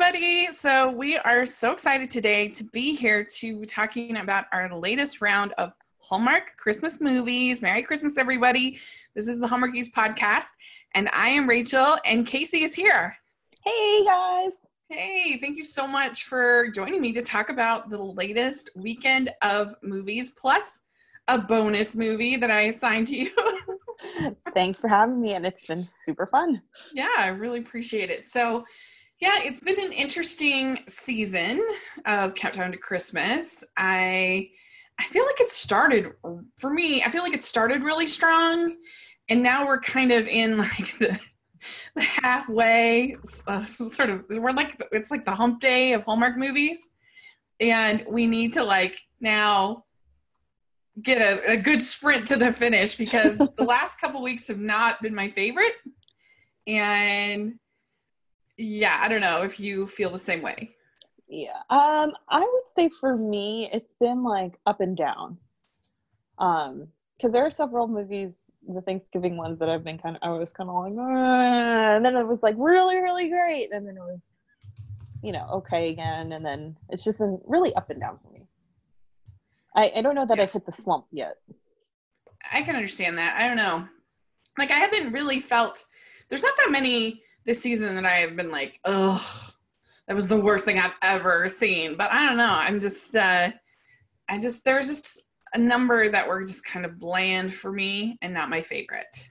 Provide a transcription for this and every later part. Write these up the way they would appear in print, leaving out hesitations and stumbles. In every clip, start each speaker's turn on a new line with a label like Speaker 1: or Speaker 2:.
Speaker 1: everybody. So we are so excited today to be here to talking about our latest round of Hallmark Christmas movies. Merry Christmas, everybody. This is the Hallmarkies podcast, and I am Rachel, and Casey is here.
Speaker 2: Hey, guys.
Speaker 1: Hey, thank you so much for joining me to talk about the latest weekend of movies, plus a bonus movie that I assigned to you.
Speaker 2: Thanks for having me, and it's been super fun.
Speaker 1: Yeah, I really appreciate it. So, yeah, it's been an interesting season of Countdown to Christmas. I feel like it started, for me, I feel like it started really strong, and now we're kind of in like the halfway, sort of, it's like the hump day of Hallmark movies, and we need to like now get a good sprint to the finish because the last couple weeks have not been my favorite. And yeah, I don't know if you feel the same way.
Speaker 2: Yeah. I would say for me, it's been like up and down. Because there are several movies, the Thanksgiving ones that I've been I was kind of like, and then it was like really, really great. And then it was, okay again. And then it's just been really up and down for me. I don't know that I've hit the slump yet.
Speaker 1: I can understand that. I don't know. Like, I haven't really felt, there's not that many this season that I have been like, ugh, that was the worst thing I've ever seen. But I don't know. I'm just, there's just a number that were just kind of bland for me and not my favorite.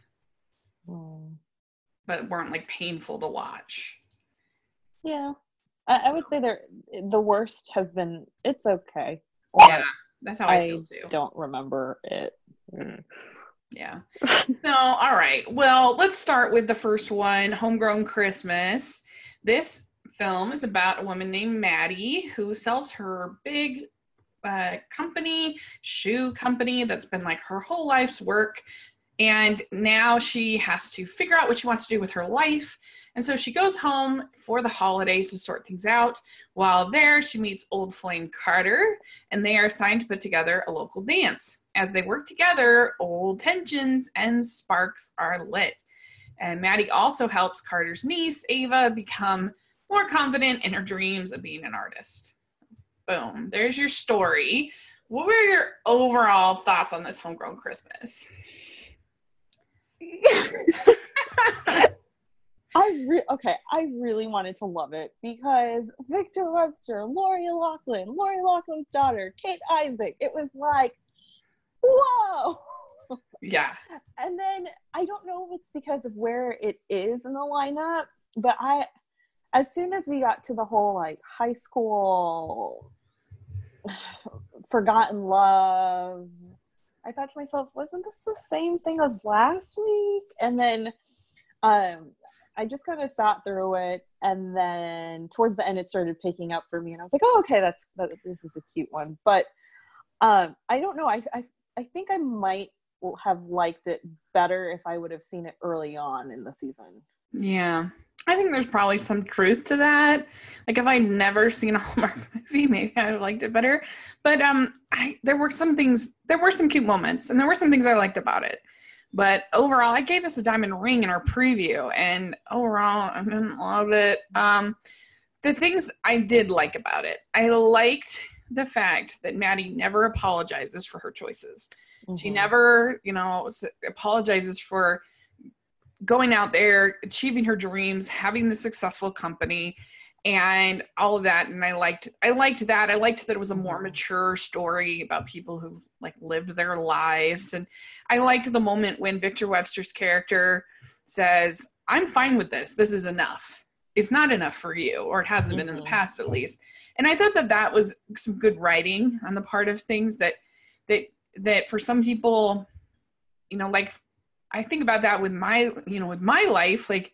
Speaker 1: But weren't like painful to watch.
Speaker 2: Yeah. I would say the worst has been, it's okay. Or,
Speaker 1: yeah. That's how I feel too.
Speaker 2: I don't remember it.
Speaker 1: Yeah. So, all right. Well, let's start with the first one, Homegrown Christmas. This film is about a woman named Maddie who sells her big shoe company that's been like her whole life's work. And now she has to figure out what she wants to do with her life. And so she goes home for the holidays to sort things out. While there, she meets old flame Carter, and they are assigned to put together a local dance. As they work together, old tensions and sparks are lit. And Maddie also helps Carter's niece, Ava, become more confident in her dreams of being an artist. Boom. There's your story. What were your overall thoughts on this Homegrown Christmas?
Speaker 2: I really wanted to love it because Victor Webster, Lori Loughlin's daughter, Kate Isaac, it was like, whoa!
Speaker 1: Yeah.
Speaker 2: And then, I don't know if it's because of where it is in the lineup, but as soon as we got to the whole like high school forgotten love, I thought to myself, wasn't this the same thing as last week? And then I just kind of sat through it, and then towards the end it started picking up for me, and I was like, oh, okay, this is a cute one. But I don't know, I think I might have liked it better if I would have seen it early on in the season.
Speaker 1: Yeah, I think there's probably some truth to that. Like, if I'd never seen a Hallmark movie, maybe I would have liked it better. But there were some cute moments, and there were some things I liked about it. But overall, I gave this a diamond ring in our preview, and overall, I didn't love it. The things I did like about it, I liked the fact that Maddie never apologizes for her choices. Mm-hmm. She never, apologizes for going out there, achieving her dreams, having the successful company, and all of that. And I liked that. I liked that it was a more mature story about people who've like lived their lives. And I liked the moment when Victor Webster's character says, I'm fine with this. This is enough. It's not enough for you, or it hasn't been in the past at least. And I thought that was some good writing on the part of things that for some people, like, I think about that with my life, like,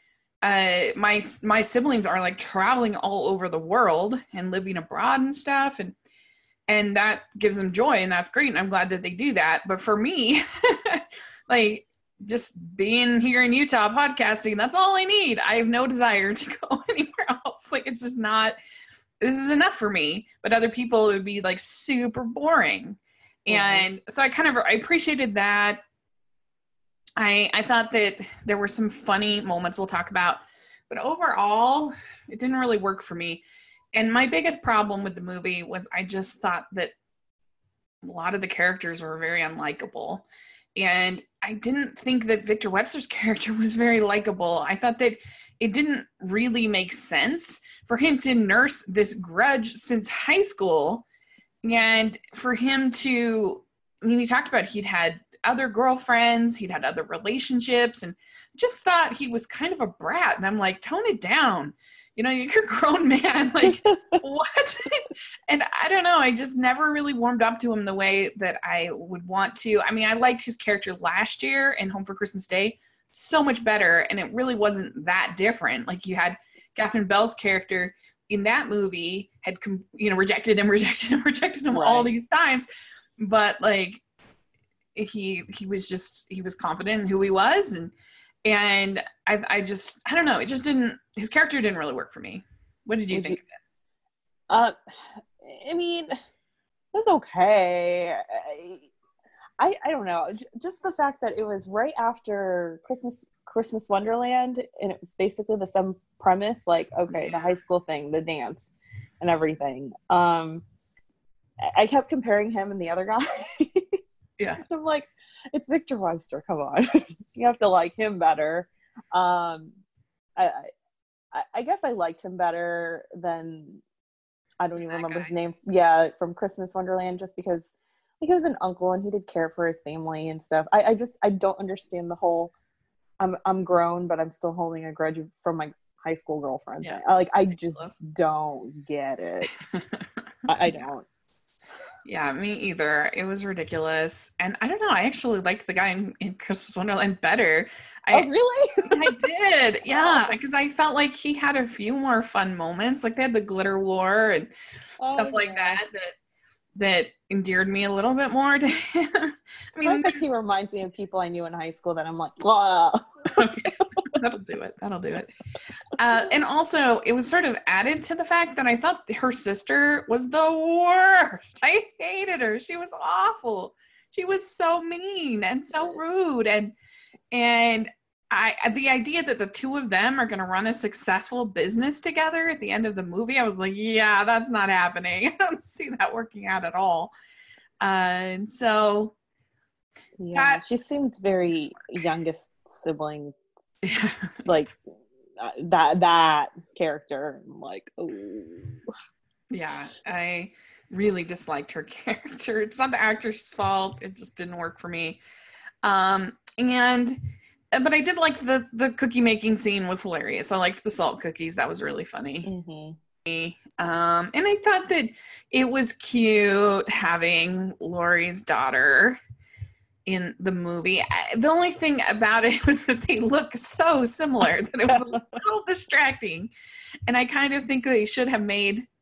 Speaker 1: my siblings are like traveling all over the world and living abroad and stuff. And that gives them joy, and that's great. And I'm glad that they do that. But for me, like, just being here in Utah podcasting, that's all I need. I have no desire to go anywhere else. Like, it's just not, this is enough for me. But other people, it would be like super boring. And so I appreciated that. I thought that there were some funny moments we'll talk about But overall, it didn't really work for me. And my biggest problem with the movie was I just thought that a lot of the characters were very unlikable. And I didn't think that Victor Webster's character was very likable. I thought that it didn't really make sense for him to nurse this grudge since high school. And for him to, I mean, he talked about he'd had other girlfriends, he'd had other relationships, and just thought he was kind of a brat. And I'm like, tone it down. You know, you're a grown man. Like, what? And I don't know. I just never really warmed up to him the way that I would want to. I mean, I liked his character last year in Home for Christmas Day so much better. And it really wasn't that different. Like, you had Catherine Bell's character in that movie had, rejected him all these times. But like, he was confident in who he was. And I don't know. It just didn't, his character didn't really work for me. What did you think of it?
Speaker 2: I mean, it was okay. I don't know. Just the fact that it was right after Christmas Wonderland, and it was basically the same premise, like, okay, the high school thing, the dance and everything. I kept comparing him and the other guy.
Speaker 1: Yeah.
Speaker 2: I'm like, it's Victor Webster. Come on. You have to like him better. I guess I liked him better than, I don't even remember his name. Yeah, from Christmas Wonderland, just because like, he was an uncle and he did care for his family and stuff. I don't understand the whole I'm grown, but I'm still holding a grudge from my high school girlfriend. Yeah. I just don't get it. I don't.
Speaker 1: Yeah, me either. It was ridiculous. And I don't know, I actually liked the guy in Christmas Wonderland better.
Speaker 2: Oh, really?
Speaker 1: I did. Yeah, because I felt like he had a few more fun moments. Like, they had the glitter war and stuff like that endeared me a little bit more to him. I
Speaker 2: mean, because he reminds me of people I knew in high school that I'm like, wow.
Speaker 1: Okay. That'll do it. And also, it was sort of added to the fact that I thought her sister was the worst. I hated her. She was awful. She was so mean and so rude. And the idea that the two of them are going to run a successful business together at the end of the movie, I was like, yeah, that's not happening. I don't see that working out at all. And so,
Speaker 2: yeah, she seemed very youngest sibling. Like that character, like, oh
Speaker 1: yeah, I really disliked her character. It's not the actor's fault, it just didn't work for me. But I did like the cookie making scene was hilarious. I liked the salt cookies. That was really funny. And I thought that it was cute having Laurie's daughter in the movie. The only thing about it was that they look so similar that it was a little distracting. And I kind of think they should have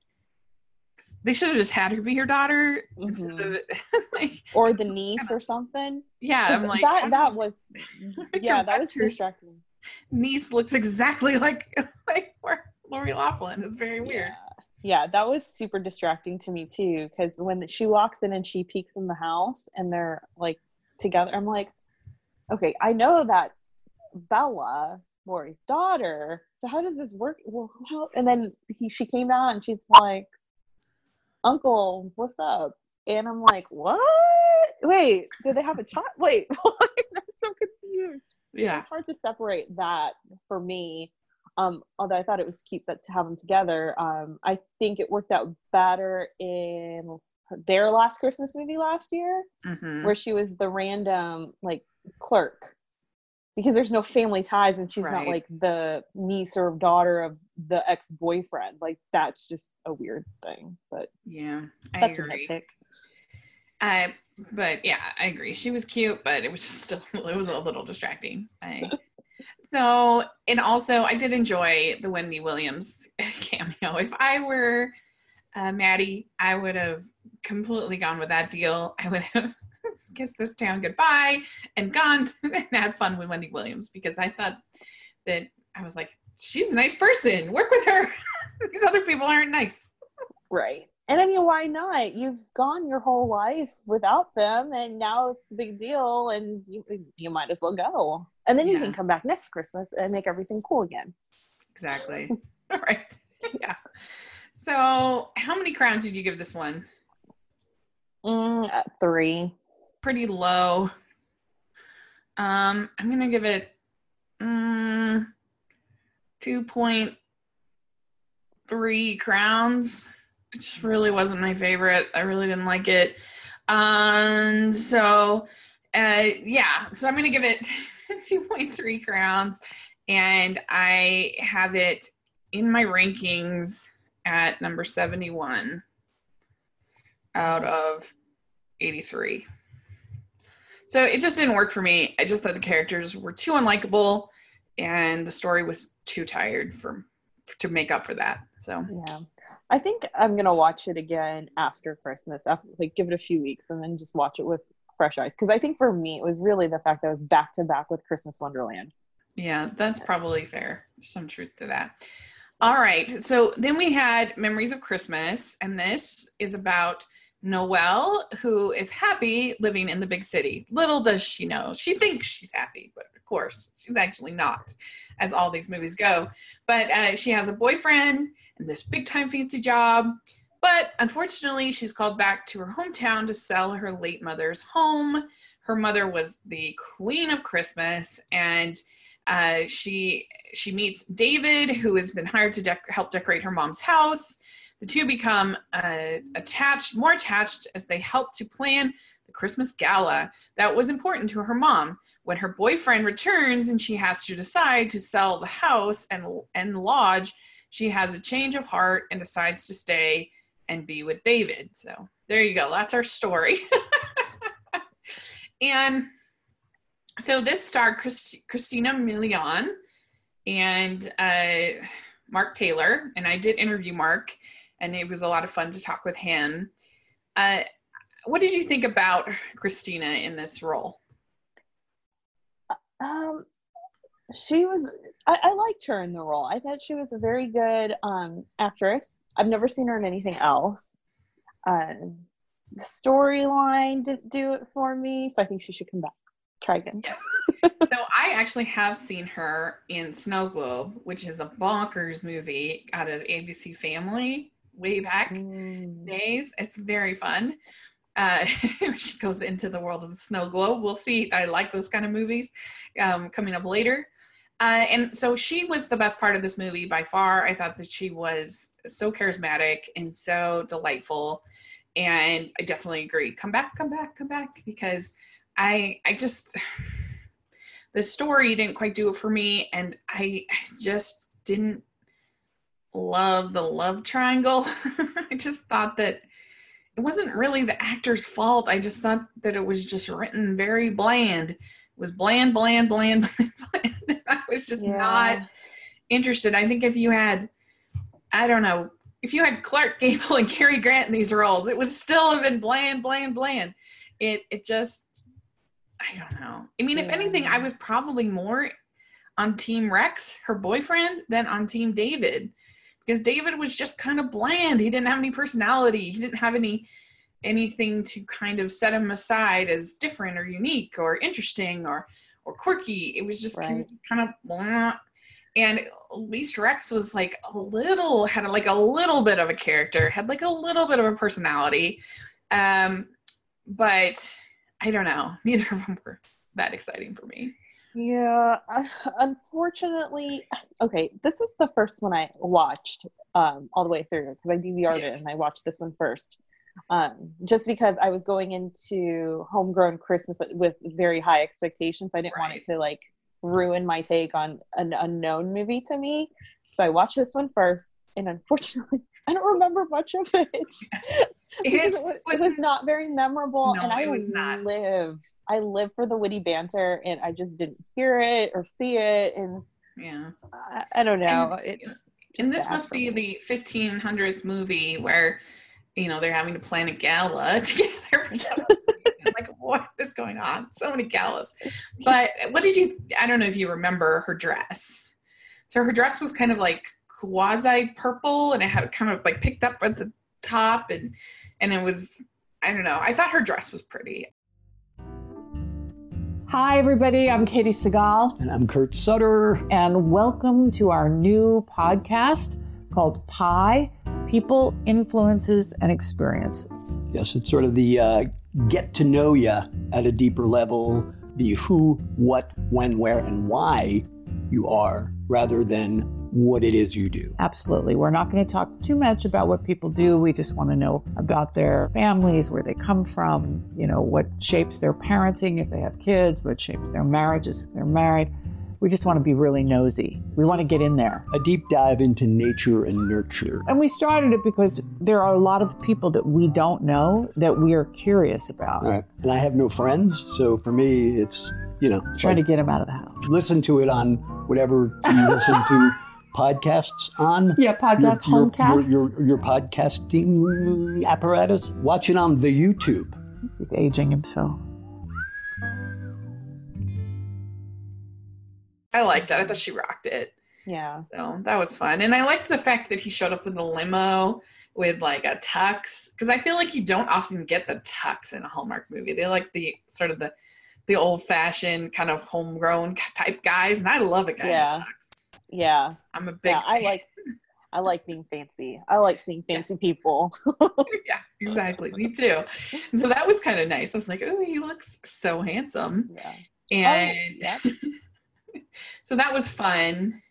Speaker 1: just had her be her daughter instead of like,
Speaker 2: or the niece or something.
Speaker 1: Yeah, I'm like
Speaker 2: that was distracting.
Speaker 1: Niece looks exactly like Lori Loughlin. It's very weird.
Speaker 2: Yeah, that was super distracting to me too, because when she walks in and she peeks in the house and they're like together, I'm like, okay, I know that's Bella, Laurie's daughter, so how does this work? Well, and then she came out and she's like, Uncle, what's up? And I'm like, what? Wait, did they have a child? Wait, I'm so confused.
Speaker 1: Yeah,
Speaker 2: it's hard to separate that for me. Although I thought it was cute to have them together. I think it worked out better in their last Christmas movie last year, where she was the random like clerk, because there's no family ties and she's not like the niece or daughter of the ex-boyfriend. Like, that's just a weird thing. But
Speaker 1: yeah,
Speaker 2: that's
Speaker 1: agree.
Speaker 2: a nitpick.
Speaker 1: But yeah, I agree. She was cute, but it was just still, it was a little distracting. So, and also I did enjoy the Wendy Williams cameo. If I were Maddie, I would have completely gone with that deal. I would have kissed this town goodbye and gone and had fun with Wendy Williams, because I thought that, I was like, she's a nice person. Work with her. These other people aren't nice.
Speaker 2: Right. And I mean, why not? You've gone your whole life without them, and now it's a big deal, and you might as well go. And then you can come back next Christmas and make everything cool again.
Speaker 1: exactly. All right. Yeah. So how many crowns did you give this one?
Speaker 2: 3.
Speaker 1: Pretty low. I'm going to give it 2.3 crowns. It just really wasn't my favorite. I really didn't like it. So I'm going to give it 2.3 crowns, and I have it in my rankings at number 71 out of 83. So it just didn't work for me. I just thought the characters were too unlikable, and the story was too tired to make up for that. So
Speaker 2: yeah, I think I'm gonna watch it again after Christmas, give it a few weeks, and then just watch it with fresh eyes. Because I think for me, it was really the fact that I was back to back with Christmas Wonderland.
Speaker 1: Yeah, that's probably fair. There's some truth to that. All right, so then we had Memories of Christmas, and this is about Noelle, who is happy living in the big city. Little does she know, she thinks she's happy, but of course, she's actually not, as all these movies go. But she has a boyfriend and this big-time fancy job, but unfortunately, she's called back to her hometown to sell her late mother's home. Her mother was the queen of Christmas, and she meets David, who has been hired to help decorate her mom's house. The two become more attached as they help to plan the Christmas gala that was important to her mom. When her boyfriend returns and she has to decide to sell the house and lodge, she has a change of heart and decides to stay and be with David. So there you go. That's our story. And so this starred Christina Milian and Mark Taylor, and I did interview Mark, and it was a lot of fun to talk with him. What did you think about Christina in this role?
Speaker 2: I liked her in the role. I thought she was a very good actress. I've never seen her in anything else. The storyline didn't do it for me, so I think she should come back. Try again.
Speaker 1: So I actually have seen her in Snow Globe, which is a bonkers movie out of ABC Family way back days. It's very fun. She goes into the world of the Snow Globe. We'll see. I like those kind of movies coming up later. And so she was the best part of this movie by far. I thought that she was so charismatic and so delightful. And I definitely agree. Come back, because I just, the story didn't quite do it for me. And I just didn't love the love triangle. I just thought that it wasn't really the actor's fault. I just thought that it was just written very bland. It was bland. I was just not interested. I think if you had, if you had Clark Gable and Cary Grant in these roles, it would still have been bland. It just, I don't know. I mean, if anything, I was probably more on Team Rex, her boyfriend, than on Team David. Because David was just kind of bland. He didn't have any personality. He didn't have anything to kind of set him aside as different or unique or interesting or quirky. It was just kind of blah. And at least Rex was had a little bit of a character, had like a little bit of a personality. But I don't know. Neither of them were that exciting for me.
Speaker 2: Yeah, unfortunately, okay, this was the first one I watched all the way through because I DVR'd it and I watched this one first. Just because I was going into Homegrown Christmas with very high expectations. I didn't want it to ruin my take on an unknown movie to me. So I watched this one first, and unfortunately, I don't remember much of it. It was not very memorable,
Speaker 1: no,
Speaker 2: and I live for the witty banter, and I just didn't hear it or see it, and I don't know.
Speaker 1: And this must be the 1500th movie where they're having to plan a gala together for some reason. What is going on? So many galas. But I don't know if you remember her dress. So her dress was kind of quasi purple, and it had kind of picked up at the top, and it was, I don't know. I thought her dress was pretty.
Speaker 3: Hi, everybody. I'm Katie Segal.
Speaker 4: And I'm Kurt Sutter.
Speaker 3: And welcome to our new podcast called Pi, People, Influences, and Experiences.
Speaker 4: Yes, it's sort of the get to know you at a deeper level, the who, what, when, where, and why you are, rather than what it is you do.
Speaker 3: Absolutely. We're not going to talk too much about what people do. We just want to know about their families, where they come from, what shapes their parenting if they have kids, what shapes their marriages if they're married. We just want to be really nosy. We want to get in there.
Speaker 4: A deep dive into nature and nurture.
Speaker 3: And we started it because there are a lot of people that we don't know that we are curious about.
Speaker 4: All right. And I have no friends, so for me, it's,
Speaker 3: trying to get them out of the house.
Speaker 4: Listen to it on whatever you listen to podcasts on.
Speaker 3: Yeah, homecasts.
Speaker 4: Your podcasting apparatus. Watch it on the YouTube.
Speaker 3: He's aging himself.
Speaker 1: I liked it. I thought she rocked it.
Speaker 2: Yeah.
Speaker 1: So that was fun. And I liked the fact that he showed up with a limo with like a tux. Because I feel like you don't often get the tux in a Hallmark movie. They like the sort of the old-fashioned kind of homegrown type guys. And I love a guy in a tux.
Speaker 2: Yeah.
Speaker 1: I'm a big fan.
Speaker 2: I like being fancy. I like seeing fancy people.
Speaker 1: Yeah, exactly. Me too. And so that was kind of nice. I was like, oh, he looks so handsome.
Speaker 2: Yeah.
Speaker 1: And so that was fun.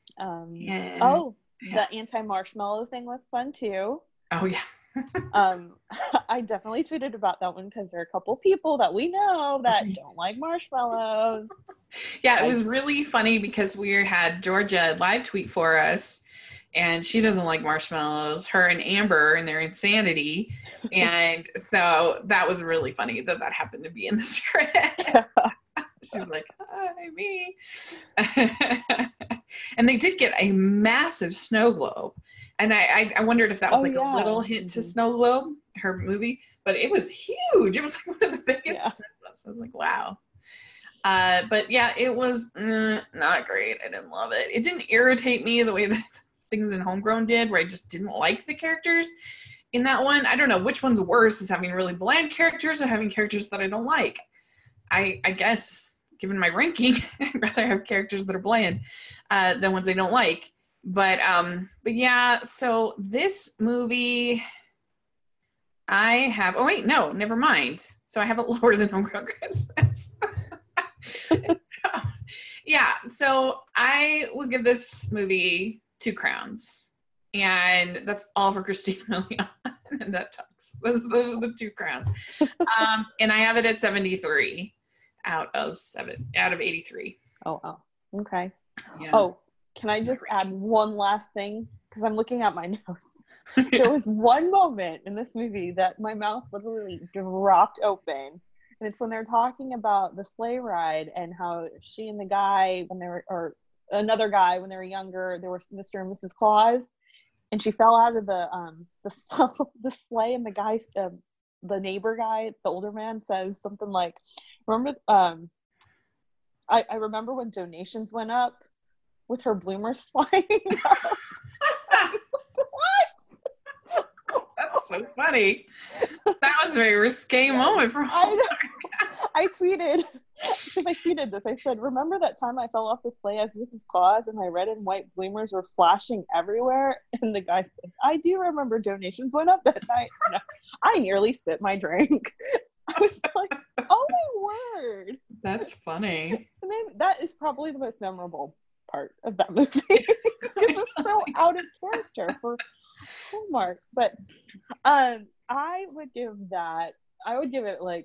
Speaker 2: The anti-marshmallow thing was fun too.
Speaker 1: Oh yeah.
Speaker 2: I definitely tweeted about that one because there are a couple people that we know that don't like marshmallows.
Speaker 1: Yeah, it was really funny because we had Georgia live tweet for us, and she doesn't like marshmallows. Her and Amber and their insanity, and so that was really funny that happened to be in the script. She's like, hi, me. And they did get a massive snow globe. And I wondered if that was a little hint to Snow Globe, her movie, but it was huge. It was like one of the biggest snow globes. I was like, wow. But yeah, it was not great. I didn't love it. It didn't irritate me the way that things in Homegrown did, where I just didn't like the characters in that one. I don't know which one's worse, is having really bland characters or having characters that I don't like. I guess, given my ranking, I'd rather have characters that are bland than ones I don't like. But yeah, so this movie I have, never mind. So I have it lower than Homegrown Christmas. So I will give this movie 2 crowns. And that's all for Christina Milian and that tux. Those are the 2 crowns. And I have it at 73 out of 83.
Speaker 2: Oh, wow. Okay.
Speaker 1: Yeah.
Speaker 2: Oh, can I just add one last thing? Because I'm looking at my notes. There was one moment in this movie that my mouth literally dropped open. And it's when they're talking about the sleigh ride and how she and the guy, another guy, when they were younger, they were Mr. and Mrs. Claus. And she fell out of the sleigh, and the guy, the neighbor guy, the older man, says something like, remember, I remember when donations went up with her bloomers flying up. What?
Speaker 1: That's so funny. That was a very risque moment for
Speaker 2: I tweeted this. I said, remember that time I fell off the sleigh as Mrs. Claus and my red and white bloomers were flashing everywhere? And the guy said, I do remember donations went up that night. No, I nearly spit my drink. I was like, oh my word.
Speaker 1: That's funny.
Speaker 2: And then that is probably the most memorable part of that movie because it's so out of character for Hallmark. But I would give it like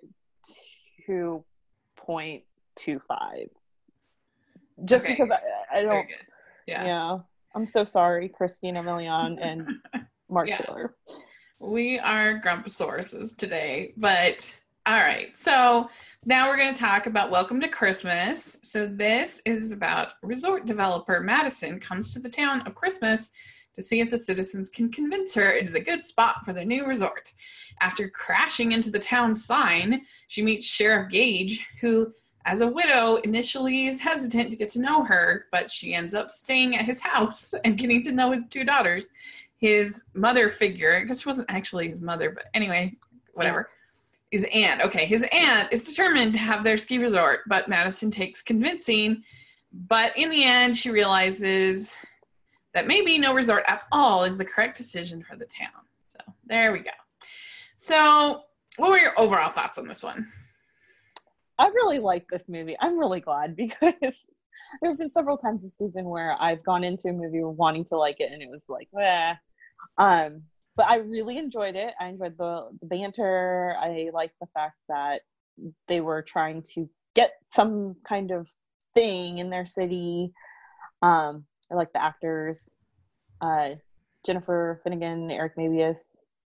Speaker 2: 2.25 just because I don't. Yeah, I'm so sorry, Christina Milian and Mark Taylor.
Speaker 1: We are Grumpusauruses today, but all right. So now we're going to talk about Welcome to Christmas. So this is about resort developer Madison comes to the town of Christmas to see if the citizens can convince her it is a good spot for their new resort. After crashing into the town sign, she meets Sheriff Gage, who, as a widow, initially is hesitant to get to know her, but she ends up staying at his house and getting to know his 2 daughters. His mother figure, I guess she wasn't actually his mother, but anyway, whatever. His aunt. Okay, his aunt is determined to have their ski resort, but Madison takes convincing. But in the end, she realizes that maybe no resort at all is the correct decision for the town. So there we go. So what were your overall thoughts on this one?
Speaker 2: I really like this movie. I'm really glad because there have been several times this season where I've gone into a movie wanting to like it and it was like, eh. But I really enjoyed it. I enjoyed the banter. I liked the fact that they were trying to get some kind of thing in their city. I like the actors. Jennifer Finnegan, Eric Mabius.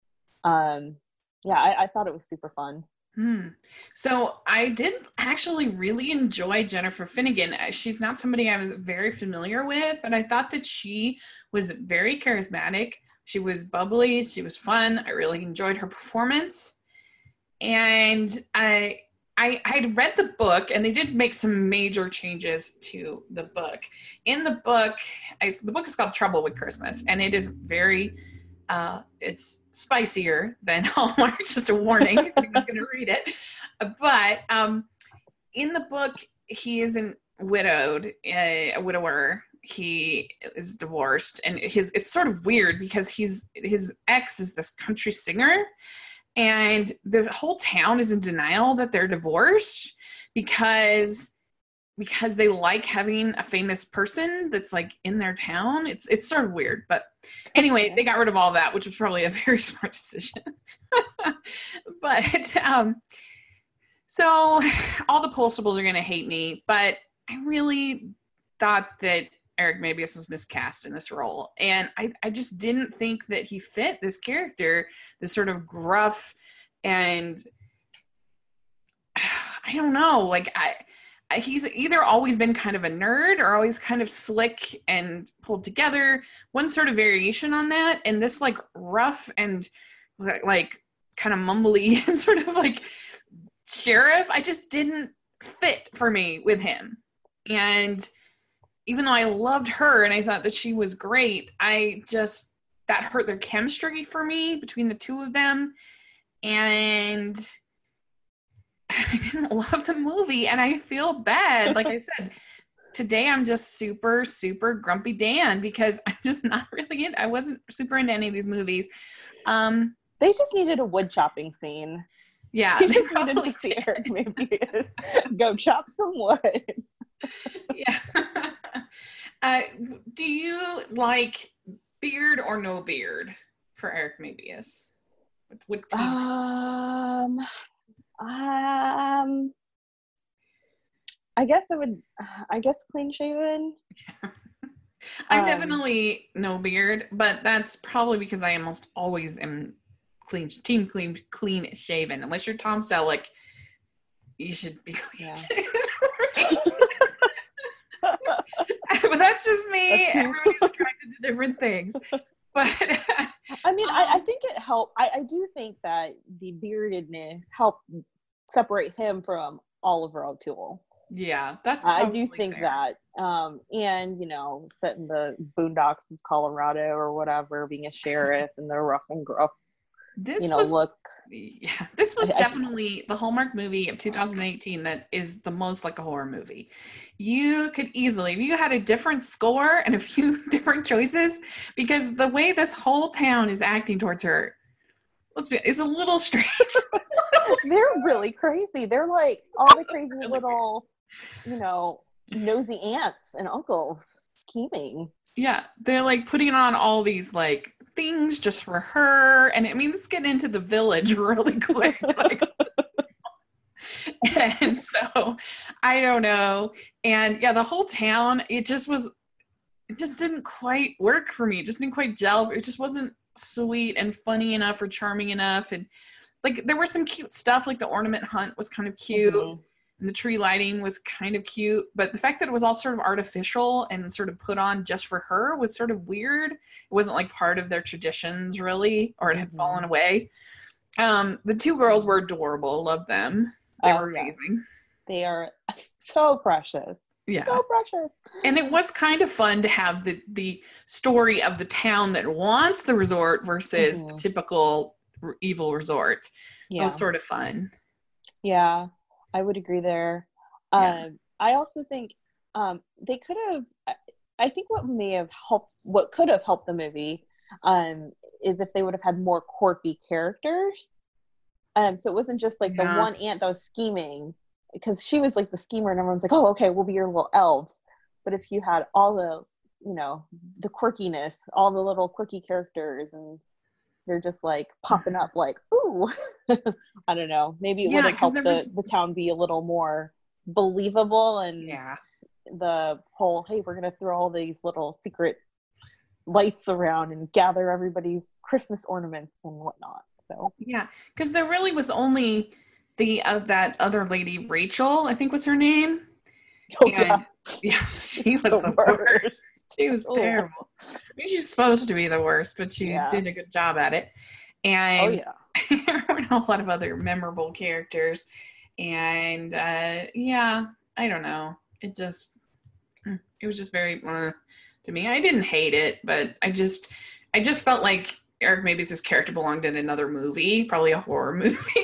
Speaker 2: I thought it was super fun.
Speaker 1: So I did actually really enjoy Jennifer Finnegan. She's not somebody I was very familiar with, but I thought that she was very charismatic. She was bubbly. She was fun. I really enjoyed her performance. And I had read the book, and they did make some major changes to the book. In the book, the book is called Trouble with Christmas, and it is very, it's spicier than Hallmark, just a warning if anyone's going to read it. But in the book, he isn't widowed, a widower. He is divorced, and it's sort of weird because his ex is this country singer, and the whole town is in denial that they're divorced because they like having a famous person that's like in their town. It's sort of weird, but anyway, they got rid of all of that, which was probably a very smart decision. But so all the Postables are going to hate me, but I really thought that Eric Mabius was miscast in this role. And I just didn't think that he fit this character, this sort of gruff and I don't know, like he's either always been kind of a nerd or always kind of slick and pulled together. One sort of variation on that. And this like rough and like kind of mumbly and sort of like sheriff, I just didn't fit for me with him. And even though I loved her and I thought that she was great, that hurt their chemistry for me between the two of them. And I didn't love the movie and I feel bad. Like I said, today I'm just super, super grumpy Dan because I'm just not really I wasn't super into any of these movies.
Speaker 2: They just needed a wood chopping scene.
Speaker 1: Yeah.
Speaker 2: They just needed to see Eric Mabius go chop some wood.
Speaker 1: Yeah. Do you like beard or no beard for Eric Mabius? What team?
Speaker 2: I guess clean shaven.
Speaker 1: I'm definitely no beard, but that's probably because I almost always am clean shaven. Unless you're Tom Selleck, you should be clean shaven. But that's just me. Everybody's attracted to different things. But
Speaker 2: I mean, I think it helped. I do think that the beardedness helped separate him from Oliver O'Toole.
Speaker 1: Yeah, that's
Speaker 2: I do think
Speaker 1: fair.
Speaker 2: that. And set in the boondocks of Colorado or whatever, being a sheriff and the rough and gruff. This was
Speaker 1: definitely the Hallmark movie of 2018 that is the most like a horror movie. You could easily, if you had a different score and a few different choices, because the way this whole town is acting towards her, is a little strange.
Speaker 2: They're really crazy. They're like all the crazy really little, nosy aunts and uncles scheming.
Speaker 1: Yeah, they're like putting on all these like things just for her, and I mean, let's get into the village really quick. And so I don't know, and yeah, the whole town, it just didn't quite work for me. It just didn't quite gel. It just wasn't sweet and funny enough or charming enough. And like there were some cute stuff, like the ornament hunt was kind of cute. Mm-hmm. And the tree lighting was kind of cute, but the fact that it was all sort of artificial and sort of put on just for her was sort of weird. It wasn't like part of their traditions really, or it had fallen away. The two girls were adorable. Loved them. They were amazing.
Speaker 2: They are so precious.
Speaker 1: Yeah.
Speaker 2: So precious.
Speaker 1: And it was kind of fun to have the story of the town that wants the resort versus the typical evil resort. It was sort of fun.
Speaker 2: Yeah, I would agree there.
Speaker 1: Yeah.
Speaker 2: I also think they could have. I think what could have helped the movie, is if they would have had more quirky characters. So it wasn't just like the one aunt that was scheming, because she was like the schemer, and everyone's like, "Oh, okay, we'll be your little elves." But if you had all the, the quirkiness, all the little quirky characters, and they're just like popping up, like, ooh, I don't know. Maybe it would have helped the town be a little more believable, and the whole, hey, we're gonna throw all these little secret lights around and gather everybody's Christmas ornaments and whatnot. So
Speaker 1: because there really was only that other lady, Rachel, I think was her name. She was the worst. She was terrible. I mean, she's supposed to be the worst, but she did a good job at it. And there weren't a lot of other memorable characters. And I don't know. It was just very to me. I didn't hate it, but I just felt like Eric Mabies' character belonged in another movie, probably a horror movie.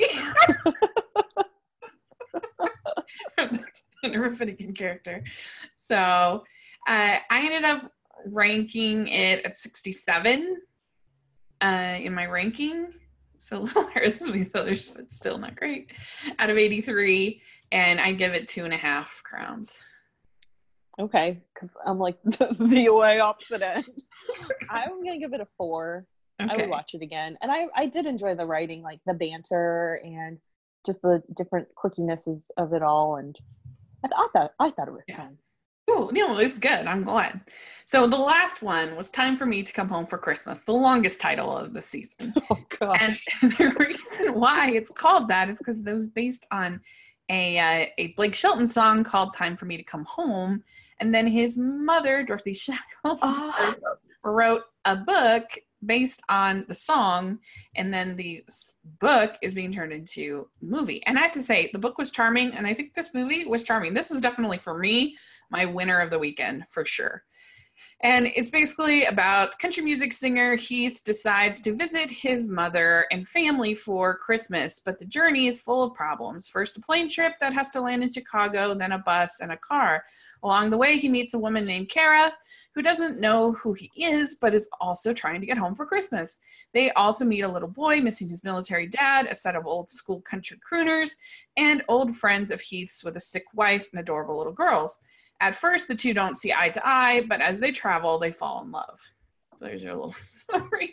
Speaker 1: An Finnegan character. So I ended up ranking it at 67 in my ranking. So a little higher than some of these others, but still not great. Out of 83, and I give it 2.5 crowns.
Speaker 2: Okay, because I'm like the way opposite end. I'm gonna give it a 4. Okay. I would watch it again, and I did enjoy the writing, like the banter and just the different quirkinesses of it all, and I thought it was fun.
Speaker 1: Oh, it's good. I'm glad. So the last one was Time for Me to Come Home for Christmas, the longest title of the season.
Speaker 2: Oh God!
Speaker 1: And the reason why it's called that is because it was based on a Blake Shelton song called "Time for Me to Come Home," and then his mother, Dorothy Shackelford, wrote a book based on the song, and then the book is being turned into a movie. And I have to say, the book was charming, and I think this movie was charming. This was definitely, for me, my winner of the weekend, for sure. And it's basically about country music singer Heath decides to visit his mother and family for Christmas, but the journey is full of problems. First, a plane trip that has to land in Chicago, then a bus and a car. Along the way, he meets a woman named Kara, who doesn't know who he is, but is also trying to get home for Christmas. They also meet a little boy missing his military dad, a set of old school country crooners, and old friends of Heath's with a sick wife and adorable little girls. At first, the two don't see eye to eye, but as they travel, they fall in love. So there's your little summary.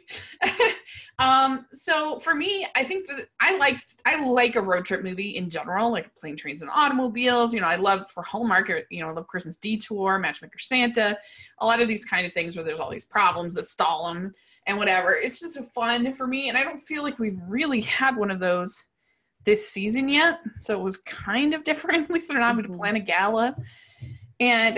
Speaker 1: So for me, I think that I like a road trip movie in general, like Plane, Trains, and Automobiles. I love for Hallmark, I love Christmas Detour, Matchmaker Santa, a lot of these kind of things where there's all these problems that stall them and whatever. It's just fun for me, and I don't feel like we've really had one of those this season yet. So it was kind of different. At least they're not going to plan a gala. And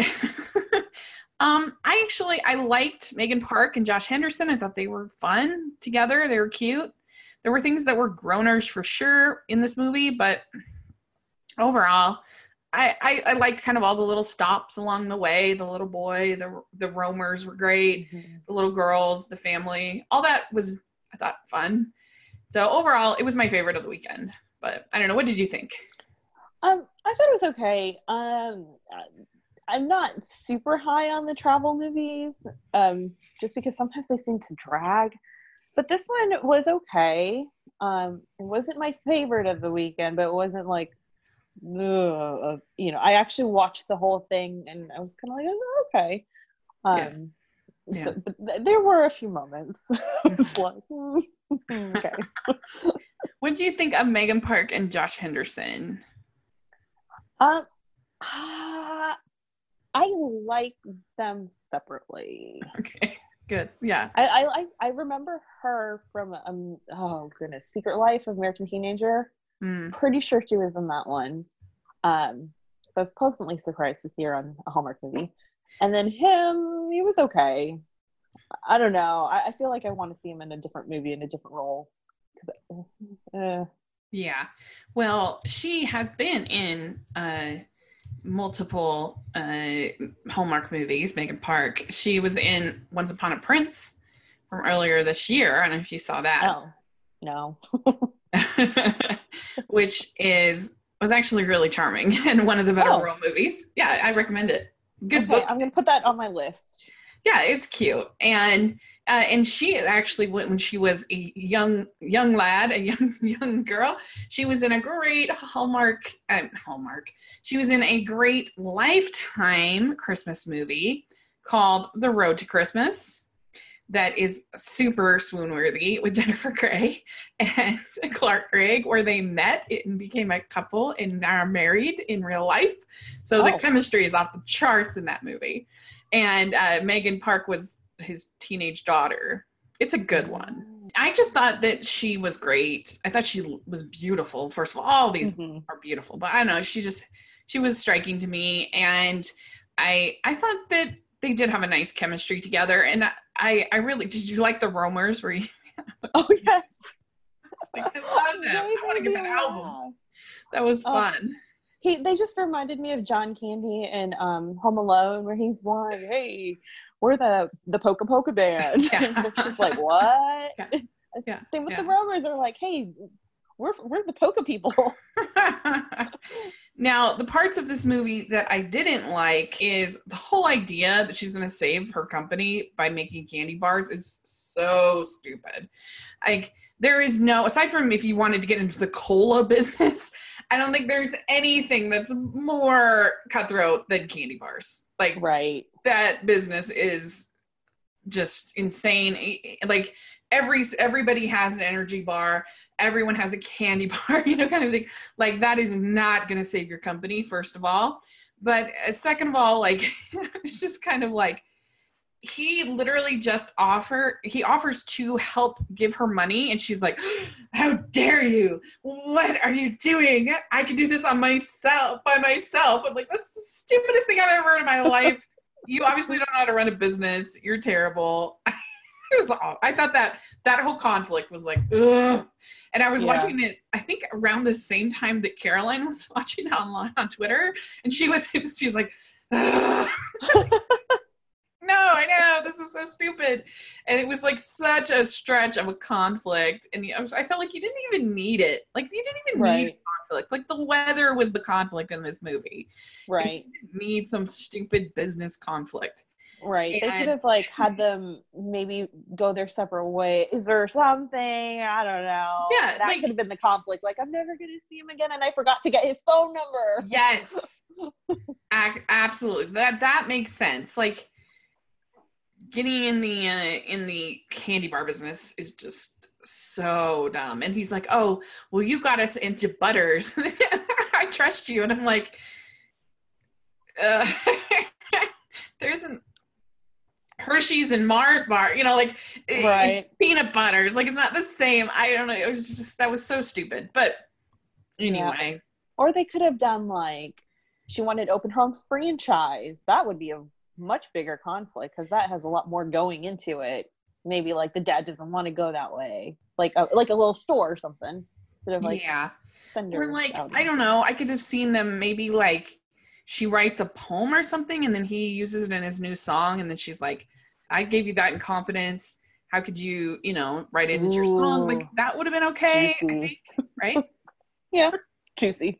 Speaker 1: I liked Megan Park and Josh Henderson. I thought they were fun together. They were cute. There were things that were groaners for sure in this movie, but overall, I liked kind of all the little stops along the way. The little boy, the roamers were great. Mm-hmm. The little girls, the family, all that was, I thought, fun. So overall, it was my favorite of the weekend. But I don't know. What did you think?
Speaker 2: I thought it was okay. I'm not super high on the travel movies, just because sometimes they seem to drag. But this one was okay. It wasn't my favorite of the weekend, but it wasn't like, I actually watched the whole thing, and I was kind of like, oh, okay. So, but there were a few moments. I was like, okay.
Speaker 1: What do you think of Megan Park and Josh Henderson?
Speaker 2: I like them separately.
Speaker 1: Okay, good. Yeah.
Speaker 2: I remember her from Secret Life of American Teenager. Pretty sure she was in that one. So I was pleasantly surprised to see her on a Hallmark movie. And then him, he was okay. I don't know. I feel like I want to see him in a different movie, in a different role.
Speaker 1: Yeah. Well, she has been in multiple Hallmark movies, Megan Park. She was in Once Upon a Prince from earlier this year. I don't know if you saw that.
Speaker 2: Oh, No.
Speaker 1: which was actually really charming and one of the better world movies. Yeah, I recommend it. Good book.
Speaker 2: I'm gonna put that on my list.
Speaker 1: Yeah, it's cute. And she actually, when she was a young lad, a young girl, she was in a great Hallmark. She was in a great Lifetime Christmas movie called The Road to Christmas. That is super swoon-worthy with Jennifer Grey and Clark Gregg, where they met and became a couple and are married in real life. So the chemistry is off the charts in that movie. And Megan Park was his teenage daughter. It's a good one. I just thought that she was great. I thought she was beautiful. First of all these are beautiful, but I don't know. She was striking to me. And I thought that they did have a nice chemistry together. And I really, did you like the Romers? Where you?
Speaker 2: Oh yes,
Speaker 1: I love them. I want to get that album. That was fun.
Speaker 2: They just reminded me of John Candy in Home Alone, where he's like, "Hey, we're the Polka Polka band." Yeah. She's like, "What?" Yeah. Same with the Romers. They're like, "Hey, we're the polka people."
Speaker 1: Now, the parts of this movie that I didn't like is the whole idea that she's going to save her company by making candy bars is so stupid. Like, there is no, aside from if you wanted to get into the cola business, I don't think there's anything that's more cutthroat than candy bars. Like, that business is just insane. Like, everybody has an energy bar, everyone has a candy bar, kind of thing. Like, that is not going to save your company, first of all. But second of all, like, it's just kind of like, he literally just offers to help give her money, and she's like, "How dare you? What are you doing? I can do this by myself." I'm like, that's the stupidest thing I've ever heard in my life. You obviously don't know how to run a business. You're terrible. It was awful. I thought that whole conflict was like, ugh. And I was watching it, I think around the same time that Caroline was watching it online on Twitter, and she was like, ugh. No, I know, this is so stupid. And it was like such a stretch of a conflict. And I felt like you didn't even need it. Like, you didn't even need conflict. Like, the weather was the conflict in this movie.
Speaker 2: Right.
Speaker 1: You didn't need some stupid business conflict.
Speaker 2: Right. They could have like had them maybe go their separate way. Is there something? I don't know.
Speaker 1: Yeah.
Speaker 2: That could have been the conflict. Like, I'm never going to see him again, and I forgot to get his phone number.
Speaker 1: Yes. Absolutely. That makes sense. Like, getting in the candy bar business is just so dumb. And he's like, "Oh, well, you got us into Butters. I trust you." And I'm like, there isn't Hershey's and Mars bar, like peanut butters. Like, it's not the same. I don't know. It was just, that was so stupid. But anyway.
Speaker 2: Yeah. Or they could have done like, she wanted open home franchise. That would be a much bigger conflict, because that has a lot more going into it. Maybe like the dad doesn't want to go that way, like a little store or something, instead of like
Speaker 1: or like, I don't know, I could have seen them maybe like she writes a poem or something, and then he uses it in his new song, and then she's like, "I gave you that in confidence. How could you, write it as your song?" Like, that would have been okay, I think, right?
Speaker 2: Yeah, juicy.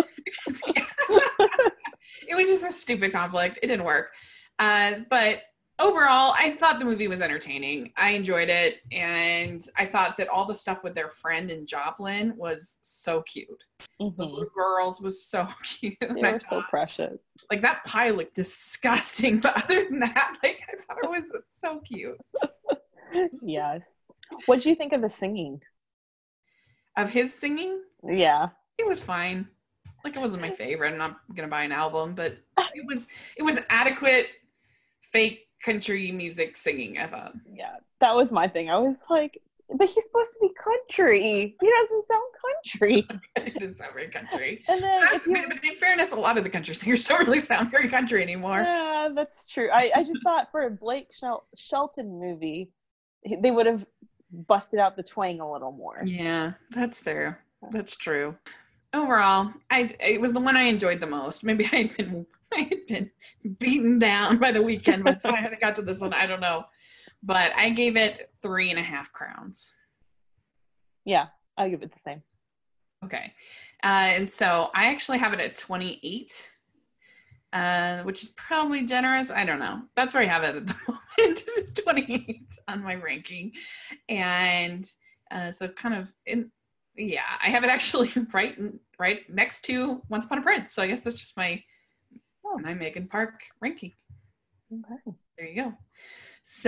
Speaker 1: It was just a stupid conflict. It didn't work. But overall, I thought the movie was entertaining. I enjoyed it, and I thought that all the stuff with their friend and Joplin was so cute. Those little girls was so cute.
Speaker 2: They were so precious.
Speaker 1: Like, that pie looked disgusting, but other than that, like, I thought it was so cute.
Speaker 2: Yes. What did you think of the singing?
Speaker 1: Of his singing?
Speaker 2: Yeah.
Speaker 1: It was fine. Like, it wasn't my favorite. I'm not gonna buy an album, but it was adequate fake country music singing, I thought.
Speaker 2: Yeah, that was my thing. I was like, but he's supposed to be country. He doesn't sound country.
Speaker 1: It didn't sound very country.
Speaker 2: And then,
Speaker 1: but in fairness, a lot of the country singers don't really sound very country anymore.
Speaker 2: Yeah, that's true. I just thought for a Blake Shelton movie, they would have busted out the twang a little more.
Speaker 1: Yeah, that's fair. That's true. Overall, it was the one I enjoyed the most. Maybe I had been beaten down by the weekend by the time I got to this one. I don't know. But I gave it 3.5 crowns.
Speaker 2: Yeah, I'll give it the same.
Speaker 1: Okay. And so I actually have it at 28, which is probably generous. I don't know. That's where I have it at the moment, is 28 on my ranking. And so kind of, I have it actually right next to Once Upon a Prince. So I guess that's just my Megan Park ranking.
Speaker 2: Okay.
Speaker 1: There you go. So,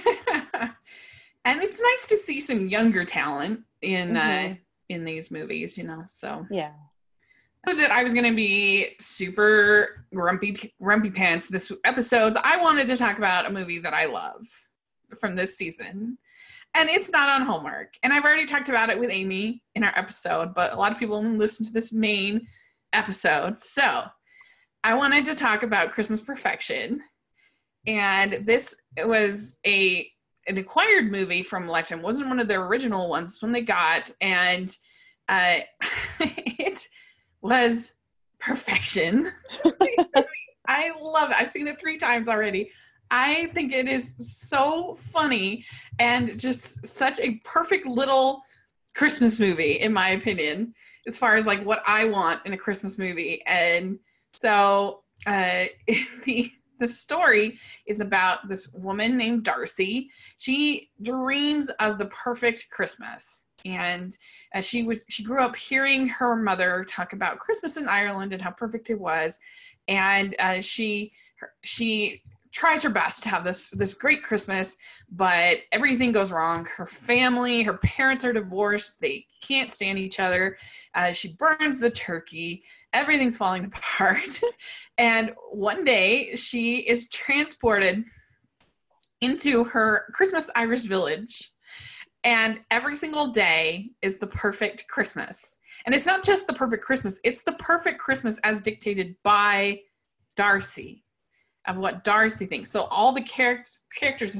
Speaker 1: and it's nice to see some younger talent in these movies, you know. So
Speaker 2: yeah,
Speaker 1: that I was going to be super grumpy pants this episode. I wanted to talk about a movie that I love from this season, and it's not on Hallmark. And I've already talked about it with Amy in our episode, but a lot of people only listen to this main episode. So I wanted to talk about Christmas Perfection. And this was an acquired movie from Lifetime. It wasn't one of their original ones when they got. And it was perfection. I love it. I've seen it 3 times already. I think it is so funny and just such a perfect little Christmas movie, in my opinion, as far as like what I want in a Christmas movie. And so the story is about this woman named Darcy. She dreams of the perfect Christmas. And she grew up hearing her mother talk about Christmas in Ireland and how perfect it was. And she tries her best to have this great Christmas, but everything goes wrong. Her family, her parents are divorced. They can't stand each other. She burns the turkey. Everything's falling apart. And one day she is transported into her Christmas Irish village. And every single day is the perfect Christmas. And it's not just the perfect Christmas. It's the perfect Christmas as dictated by Darcy, of what Darcy thinks. So all the characters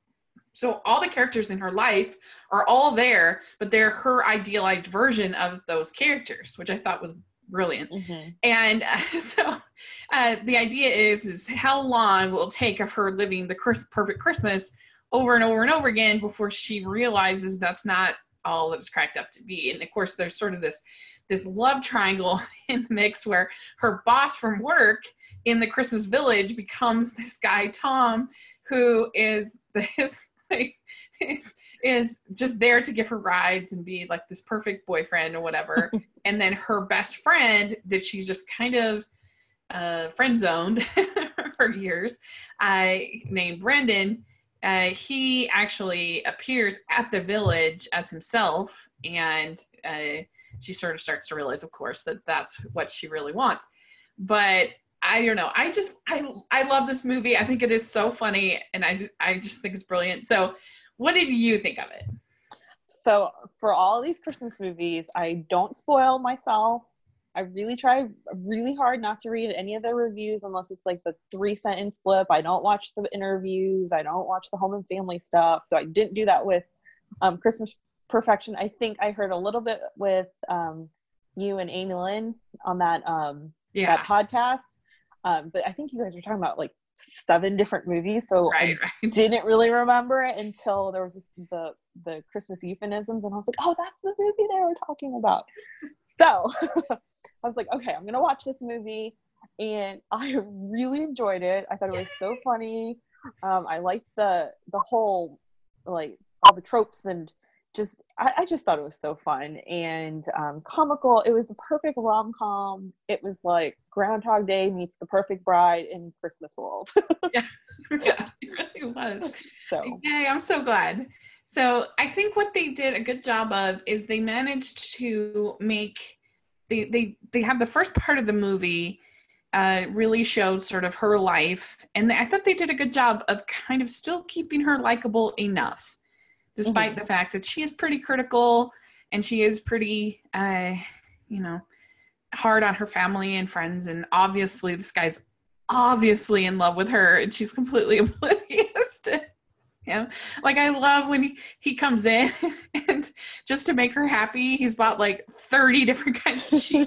Speaker 1: in her life are all there, but they're her idealized version of those characters, which I thought was brilliant. Mm-hmm. And so the idea is how long will it take of her living the perfect Christmas over and over and over again before she realizes that's not all that it's cracked up to be. And of course, there's sort of this love triangle in the mix where her boss from work in the Christmas village becomes this guy, Tom, who is is just there to give her rides and be like this perfect boyfriend or whatever. And then her best friend that she's just kind of friend zoned for years, named Brendan, he actually appears at the village as himself, and she sort of starts to realize, of course, that that's what she really wants. But I don't know. I love this movie. I think it is so funny, and I just think it's brilliant. So what did you think of it?
Speaker 2: So for all these Christmas movies, I don't spoil myself. I really try really hard not to read any of their reviews unless it's like the 3-sentence blip. I don't watch the interviews. I don't watch the home and family stuff. So I didn't do that with Christmas Perfection. I think I heard a little bit with you and Amy Lynn on that that podcast. But I think you guys were talking about like 7 different movies. So
Speaker 1: right.
Speaker 2: I didn't really remember it until there was the Christmas euphemisms. And I was like, oh, that's the movie they were talking about. So I was like, okay, I'm going to watch this movie. And I really enjoyed it. I thought it was so funny. I liked the whole, like all the tropes, and just, I just thought it was so fun and comical. It was a perfect rom-com. It was like Groundhog Day meets The Perfect Bride in Christmas world.
Speaker 1: Yeah, it really was.
Speaker 2: So
Speaker 1: yay, I'm so glad. So I think what they did a good job of is they managed to make, they have the first part of the movie really shows sort of her life. And I thought they did a good job of kind of still keeping her likable enough, despite the fact that she is pretty critical and she is pretty, hard on her family and friends. And obviously this guy's obviously in love with her and she's completely oblivious to him. Like, I love when he comes in and just to make her happy, he's bought like 30 different kinds of sheep.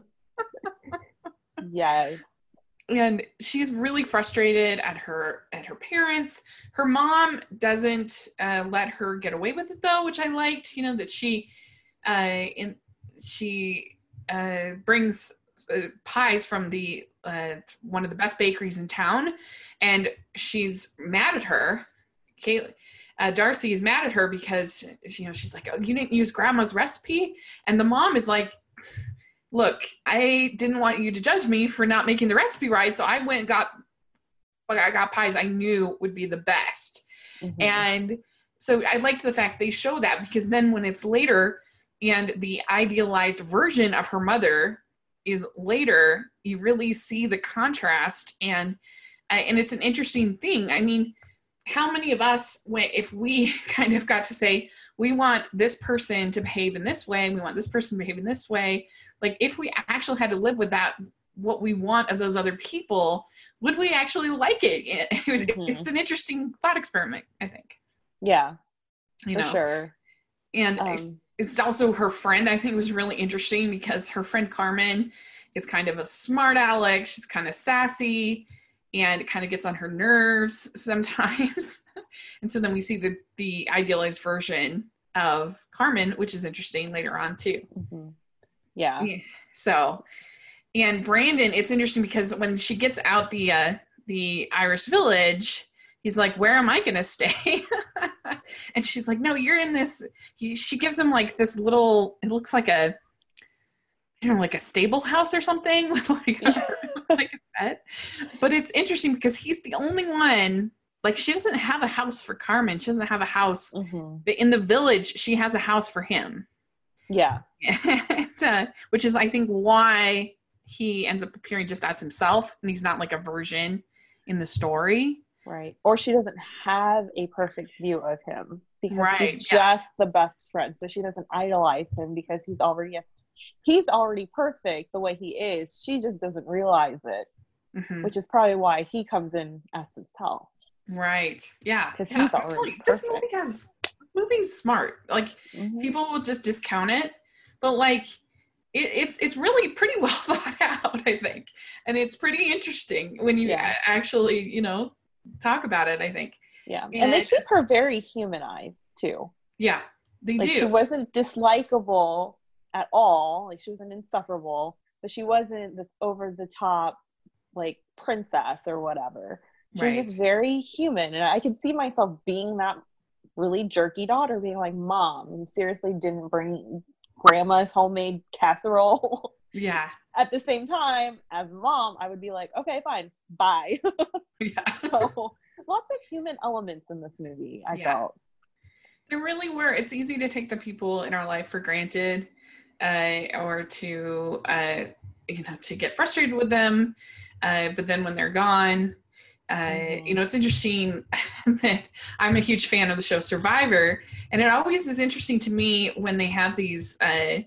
Speaker 2: Yes.
Speaker 1: And she's really frustrated at her parents. Her mom doesn't let her get away with it though, which I liked, that she and she brings pies from the one of the best bakeries in town, and she's mad at her. Darcy is mad at her because she's like, oh, you didn't use grandma's recipe, and the mom is like, look, I didn't want you to judge me for not making the recipe right, so I went and got pies I knew would be the best. Mm-hmm. And so I liked the fact they show that, because then when it's later and the idealized version of her mother is later, you really see the contrast, and it's an interesting thing. I mean, how many of us, if we kind of got to say, we want this person to behave in this way, and we want this person to behave in this way, like if we actually had to live with that, what we want of those other people, would we actually like it? It's an interesting thought experiment, I think.
Speaker 2: Yeah, for sure.
Speaker 1: And it's also her friend, I think, was really interesting, because her friend Carmen is kind of a smart aleck. She's kind of sassy, and it kind of gets on her nerves sometimes. And so then we see the idealized version of Carmen, which is interesting later on too.
Speaker 2: Mm-hmm. Yeah.
Speaker 1: So, and Brandon, it's interesting because when she gets out the Irish village, he's like, where am I going to stay? And she's like, no, you're in this. She gives him like this little, it looks like a stable house or something, like a pet. But it's interesting because he's the only one, like she doesn't have a house for Carmen. She doesn't have a house. Mm-hmm. But in the village, she has a house for him.
Speaker 2: Yeah.
Speaker 1: And, which is, I think, why he ends up appearing just as himself, and he's not like a version in the story.
Speaker 2: Right. Or she doesn't have a perfect view of him because he's just the best friend. So she doesn't idolize him because he's already perfect the way he is. She just doesn't realize it, mm-hmm. which is probably why he comes in as himself.
Speaker 1: Right. Yeah.
Speaker 2: Because he's already perfect.
Speaker 1: This movie's smart. Like, mm-hmm. people will just discount it, but like it's really pretty well thought out, I think. And it's pretty interesting when you actually, talk about it, I think.
Speaker 2: Yeah. And they keep her very humanized too.
Speaker 1: Yeah, they do.
Speaker 2: She wasn't dislikable at all. Like, she wasn't insufferable, but she wasn't this over the top, like, princess or whatever. She was just very human. And I could see myself being that really jerky daughter, being like, Mom, you seriously didn't bring grandma's homemade casserole?
Speaker 1: Yeah.
Speaker 2: At the same time, as mom, I would be like, okay, fine, bye.
Speaker 1: Yeah.
Speaker 2: So lots of human elements in this movie, I felt.
Speaker 1: There really were. It's easy to take the people in our life for granted, or to to get frustrated with them. But then when they're gone, it's interesting that I'm a huge fan of the show Survivor, and it always is interesting to me when they have these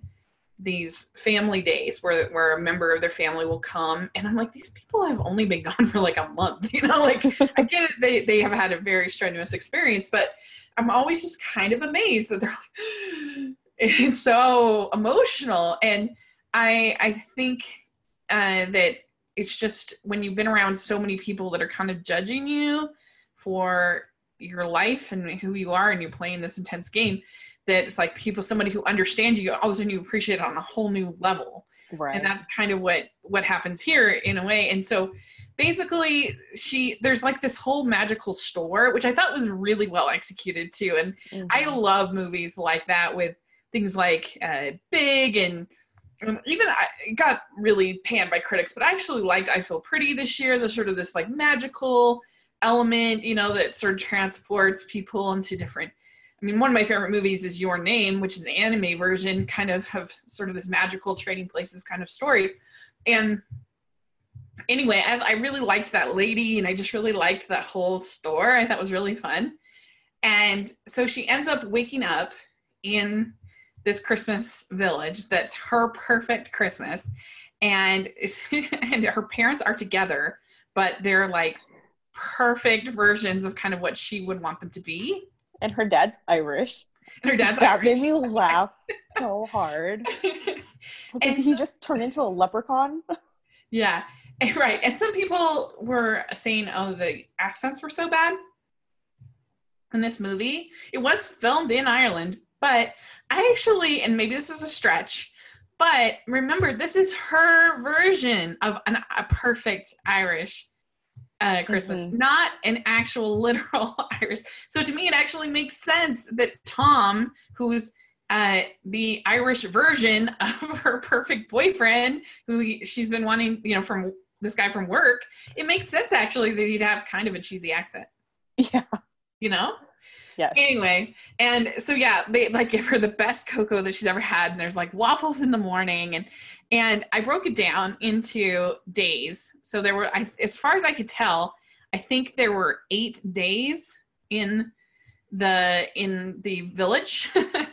Speaker 1: family days where a member of their family will come, and I'm like, these people have only been gone for like a month, like I get it, they have had a very strenuous experience, but I'm always just kind of amazed that they're like, it's so emotional. And I think that it's just when you've been around so many people that are kind of judging you for your life and who you are, and you're playing this intense game, that it's like somebody who understands you, all of a sudden you appreciate it on a whole new level.
Speaker 2: Right.
Speaker 1: And that's kind of what happens here in a way. And so basically there's like this whole magical store, which I thought was really well executed too. And mm-hmm. I love movies like that with things like Big, and even it got really panned by critics, but I actually liked I Feel Pretty this year. There's sort of this like magical element, that sort of transports people into different. I mean, one of my favorite movies is Your Name, which is an anime version, kind of sort of this magical trading places kind of story. And anyway, I really liked that lady, and I just really liked that whole store. I thought it was really fun. And so she ends up waking up in this Christmas village that's her perfect Christmas. And her parents are together, but they're like perfect versions of kind of what she would want them to be.
Speaker 2: And her dad's Irish.
Speaker 1: And her dad's
Speaker 2: that
Speaker 1: Irish.
Speaker 2: That made me laugh so hard. Did he just turn into a leprechaun?
Speaker 1: Yeah, right. And some people were saying, the accents were so bad in this movie. It was filmed in Ireland, But I actually, and maybe this is a stretch, but remember, this is her version of a perfect Irish Christmas, not an actual literal Irish. So to me, it actually makes sense that Tom, who's the Irish version of her perfect boyfriend, who she's been wanting, from this guy from work, it makes sense actually that he'd have kind of a cheesy accent.
Speaker 2: Yeah.
Speaker 1: Yeah. Anyway, and so they like give her the best cocoa that she's ever had, and there's like waffles in the morning, and I broke it down into days. So there were, as far as I could tell, I think there were 8 days in the village.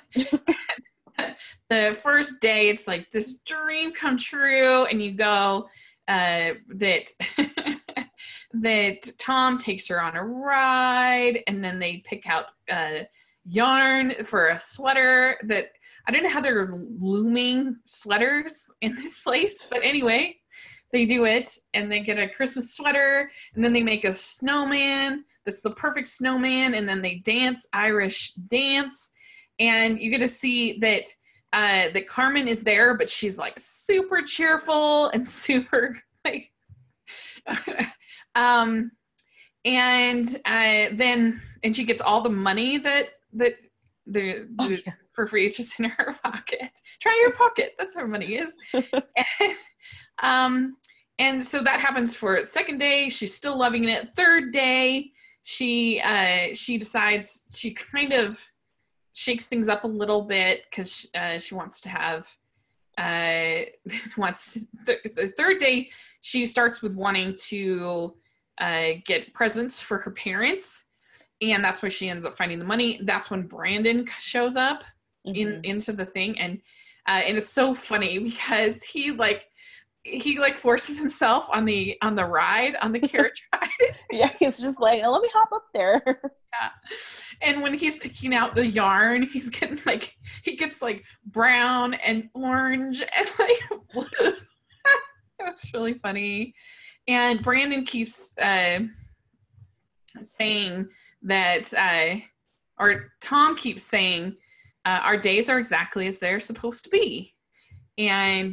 Speaker 1: The first day, it's like this dream come true, and you go that that Tom takes her on a ride, and then they pick out yarn for a sweater that I don't know how they're looming sweaters in this place, but anyway, they do it, and they get a Christmas sweater, and then they make a snowman that's the perfect snowman, and then they dance Irish dance, and you get to see that that Carmen is there, but she's like super cheerful and super like and she gets all the money that for free. It's just in her pocket. Try your pocket. That's where money is. And so that happens for second day. She's still loving it. Third day, she decides she kind of shakes things up a little bit because she wants to have the third day she starts with wanting to get presents for her parents, and that's where she ends up finding the money. That's when Brandon shows up into the thing, and it's so funny because he forces himself on the ride, on the carriage ride.
Speaker 2: Yeah, he's just like, let me hop up there.
Speaker 1: Yeah. And when he's picking out the yarn, he's getting he gets brown and orange and blue. That's really funny. And Brandon keeps saying that, or Tom keeps saying, our days are exactly as they're supposed to be. And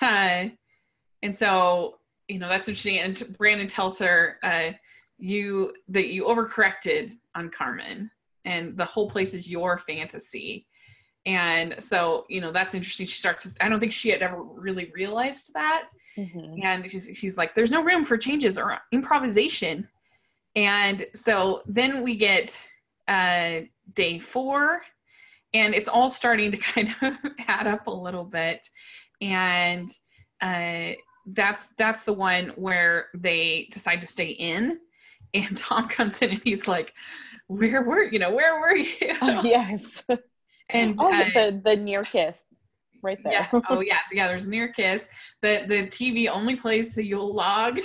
Speaker 1: so, that's interesting. And Brandon tells her that you overcorrected on Carmen, and the whole place is your fantasy. And so, that's interesting. I don't think she had ever really realized that. And she's like, there's no room for changes or improvisation. And so then we get day 4, and it's all starting to kind of add up a little bit. And that's the one where they decide to stay in, and Tom comes in and he's like, where were you?
Speaker 2: Oh, yes.
Speaker 1: And
Speaker 2: the near kiss right there.
Speaker 1: Yeah. Oh yeah. Yeah. There's a near kiss. The TV only plays the Yule log.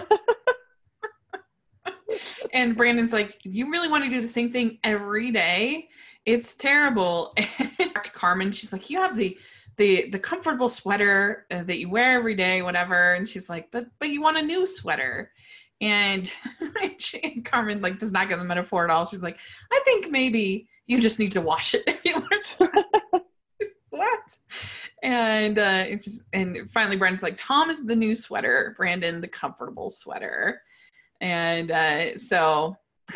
Speaker 1: And Brandon's like, you really want to do the same thing every day? It's terrible. And Carmen, she's like, you have the comfortable sweater that you wear every day, whatever. And she's like, but you want a new sweater. And Carmen does not get the metaphor at all. She's like, I think maybe you just need to wash it if you want to. What? And and finally Brandon's like, Tom is the new sweater, Brandon the comfortable sweater. And so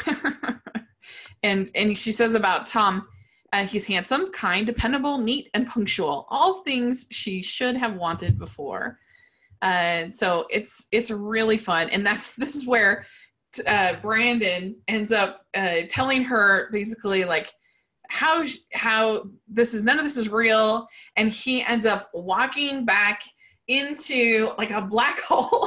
Speaker 1: and she says about Tom, he's handsome, kind, dependable, neat, and punctual. All things she should have wanted before. So it's really fun. And this is where Brandon ends up telling her basically how this is, none of this is real. And he ends up walking back into a black hole.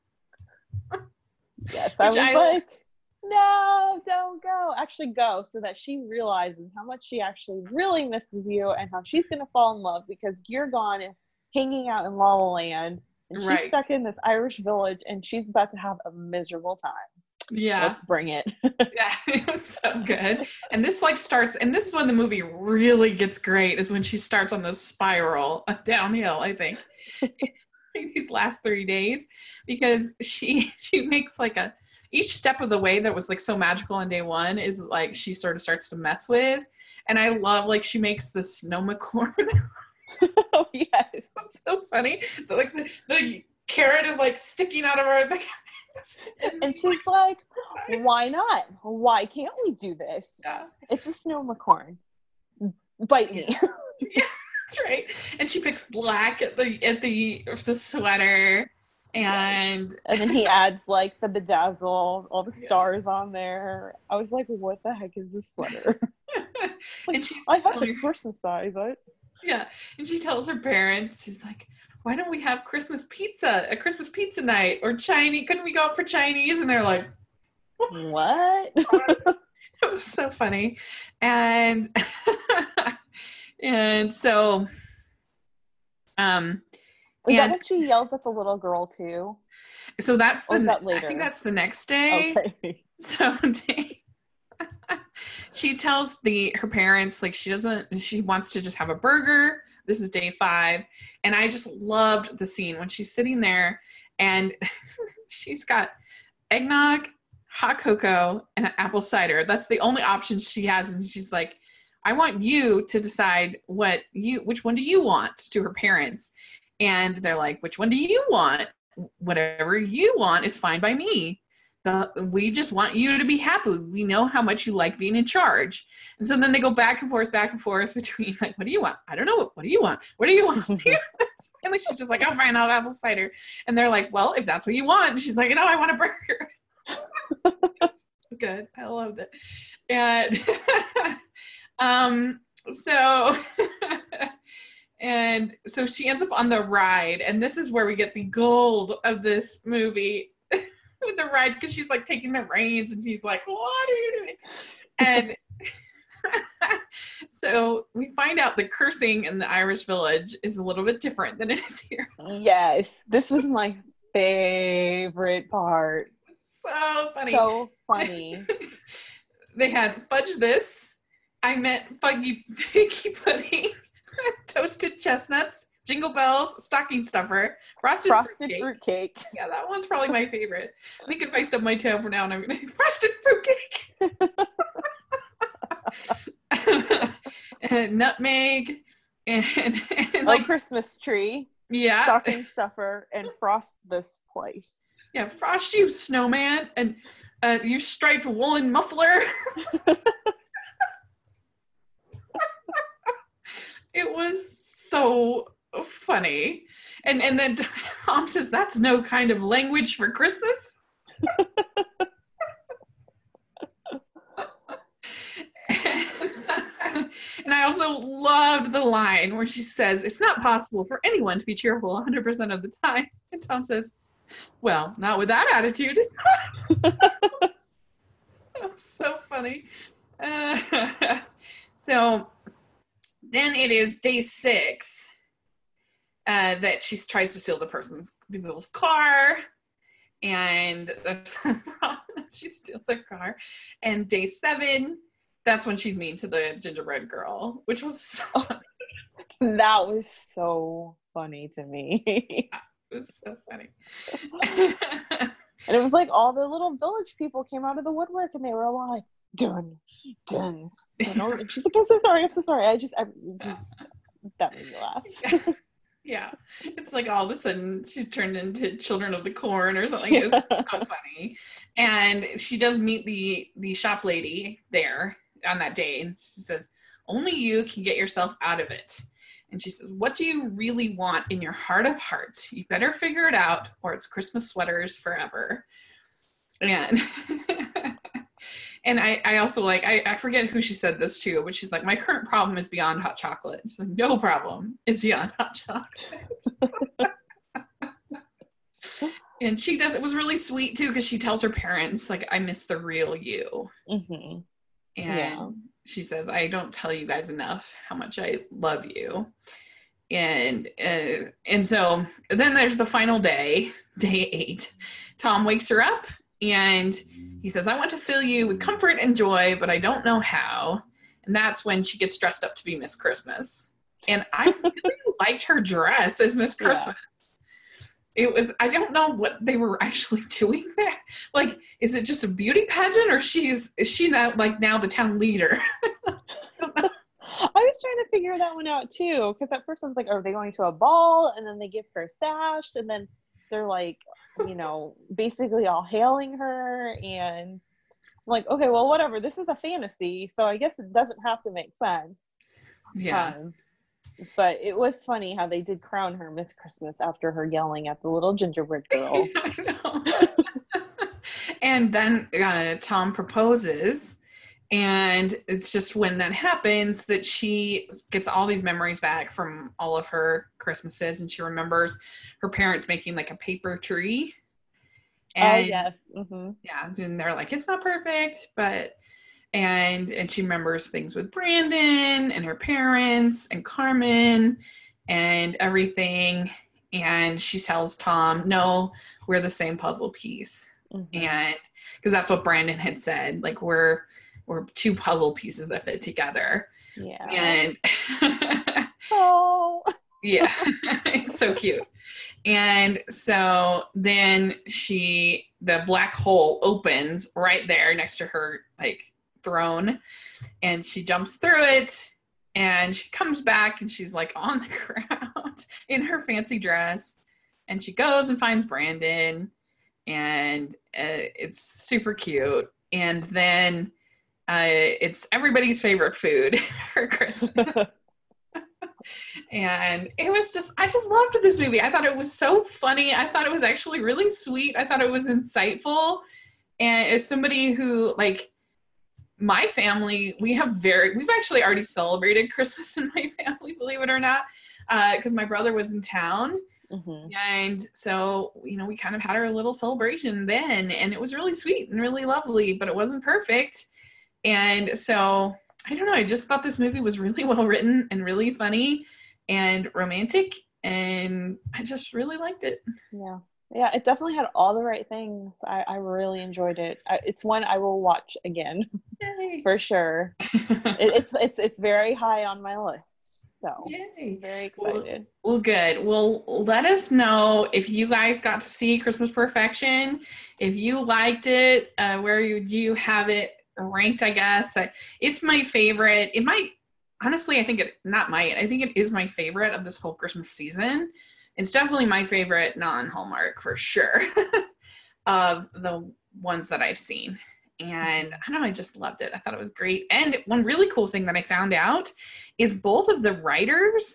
Speaker 2: Yes, I was no, don't go. Actually go, so that she realizes how much she actually really misses you and how she's going to fall in love, because you're gone hanging out in La La Land and she's stuck in this Irish village and she's about to have a miserable time.
Speaker 1: Yeah.
Speaker 2: Let's bring it.
Speaker 1: Yeah, it was so good. And this starts, and this is when the movie really gets great, is when she starts on the spiral downhill, I think. It's these last 3 days, because she makes each step of the way that was so magical on day 1 is she sort of starts to mess with. And I love, like, she makes the snowmacorn.
Speaker 2: Oh, yes.
Speaker 1: It's so funny. The carrot is like sticking out of her.
Speaker 2: And she's like, why not? Why can't we do this?
Speaker 1: Yeah.
Speaker 2: It's a snowmacorn. Bite me.
Speaker 1: Yeah, that's right. And she picks black at the sweater, and
Speaker 2: then he adds like the bedazzle, all the stars on there. I was like, what the heck is this sweater? Like,
Speaker 1: and she's
Speaker 2: I have to Christmasize it.
Speaker 1: Yeah, and she tells her parents, she's like, why don't we have a Christmas pizza night, or Chinese? Couldn't we go out for Chinese? And they're like,
Speaker 2: what?
Speaker 1: It was so funny. And and so
Speaker 2: is that what she yells at the little girl too?
Speaker 1: So that's
Speaker 2: that later?
Speaker 1: I think that's the next day.
Speaker 2: Okay.
Speaker 1: So she tells her parents, like, she wants to just have a burger. This is day 5. And I just loved the scene when she's sitting there and she's got eggnog, hot cocoa, and an apple cider. That's the only option she has. And she's like, I want you to decide which one do you want, to her parents. And they're like, which one do you want? Whatever you want is fine by me. We just want you to be happy. We know how much you like being in charge. And so then they go back and forth between, like, what do you want? I don't know. What do you want? What do you want? And like, she's just like, oh, fine, I'll have apple cider. And they're like, well, if that's what you want. And she's like, no, I want a burger. So good. I loved it. And so she ends up on the ride. And this is where we get the gold of this movie. With the ride, because she's like taking the reins and he's like, what are you doing? And so we find out the cursing in the Irish village is a little bit different than it is here.
Speaker 2: Yes, this was my favorite part.
Speaker 1: So funny.
Speaker 2: So funny.
Speaker 1: They had fudge this. I meant figgy pudding, toasted chestnuts, jingle bells, stocking stuffer, frosted fruit cake. Yeah, that one's probably my favorite. I think if I stub my toe for now, and I'm going to frosted fruit cake. And nutmeg and like
Speaker 2: Christmas tree.
Speaker 1: Yeah.
Speaker 2: Stocking stuffer and frost this place.
Speaker 1: Yeah, frost you snowman and your striped woolen muffler. It was so funny. And then Tom says, that's no kind of language for Christmas. And I also loved the line where she says, it's not possible for anyone to be cheerful 100% of the time. And Tom says, well, not with that attitude. That was so funny. So then it is day 6 that she tries to steal people's car, and she steals their car. And day 7, that's when she's mean to the gingerbread girl, which was so funny.
Speaker 2: That was so funny to me.
Speaker 1: It was so funny.
Speaker 2: And it was like all the little village people came out of the woodwork and they were like, done. And she's like, I'm so sorry. That made me laugh.
Speaker 1: Yeah. It's like all of a sudden she's turned into Children of the Corn or something. It was so funny. And she does meet the shop lady there on that day. And she says, only you can get yourself out of it. And she says, what do you really want in your heart of hearts? You better figure it out or it's Christmas sweaters forever. And and I also like, I forget who she said this to, but she's like, my current problem is beyond hot chocolate. She's like, no problem is beyond hot chocolate. And she does, it was really sweet too, because she tells her parents, like, I miss the real you.
Speaker 2: Mm-hmm.
Speaker 1: And she says, I don't tell you guys enough how much I love you. And so then there's the final day, day 8. Tom wakes her up and he says, I want to fill you with comfort and joy, but I don't know how. And that's when she gets dressed up to be Miss Christmas. And I really liked her dress as Miss Christmas. it was, I don't know what they were actually doing there. Like, is it just a beauty pageant, or is she now, like, now the town leader?
Speaker 2: I was trying to figure that one out too, because at first I was like, are they going to a ball? And then they give her a sash, and then they're like, basically all hailing her, and I'm like, okay, well, whatever. This is a fantasy, so I guess it doesn't have to make sense.
Speaker 1: Yeah.
Speaker 2: But it was funny how they did crown her Miss Christmas after her yelling at the little gingerbread girl.
Speaker 1: I know. And then Tom proposes, and it's just when that happens that she gets all these memories back from all of her Christmases, and she remembers her parents making like a paper tree. And
Speaker 2: yes. Mm-hmm.
Speaker 1: yeah, and they're like, it's not perfect, but and she remembers things with Brandon and her parents and Carmen and everything. And she tells Tom, no, we're the same puzzle piece. Mm-hmm. And because that's what Brandon had said, like, we're two puzzle pieces that fit together.
Speaker 2: Yeah.
Speaker 1: And
Speaker 2: oh
Speaker 1: yeah, it's so cute. And so then the black hole opens right there next to her, like, throne, and she jumps through it, and she comes back, and she's like on the ground in her fancy dress, and she goes and finds Brandon, and it's super cute. And then it's everybody's favorite food for Christmas. And it was I just loved this movie. I thought it was so funny. I thought it was actually really sweet. I thought it was insightful. And as somebody who, like, my family, we've actually already celebrated Christmas in my family, believe it or not, because my brother was in town. Mm-hmm. And so, we kind of had our little celebration then, and it was really sweet and really lovely, but it wasn't perfect. And so, I don't know, I just thought this movie was really well written and really funny and romantic, and I just really liked it.
Speaker 2: Yeah, it definitely had all the right things. I really enjoyed it. It's one I will watch again. Yay. For sure. It's very high on my list. So
Speaker 1: yay.
Speaker 2: I'm very excited.
Speaker 1: Well, good. Well, let us know if you guys got to see Christmas Perfection. If you liked it, where you have it ranked, I guess. It's my favorite. It might, honestly, I think it is my favorite of this whole Christmas season. It's definitely my favorite non-Hallmark for sure of the ones that I've seen. And I don't know, I just loved it. I thought it was great. And one really cool thing that I found out is both of the writers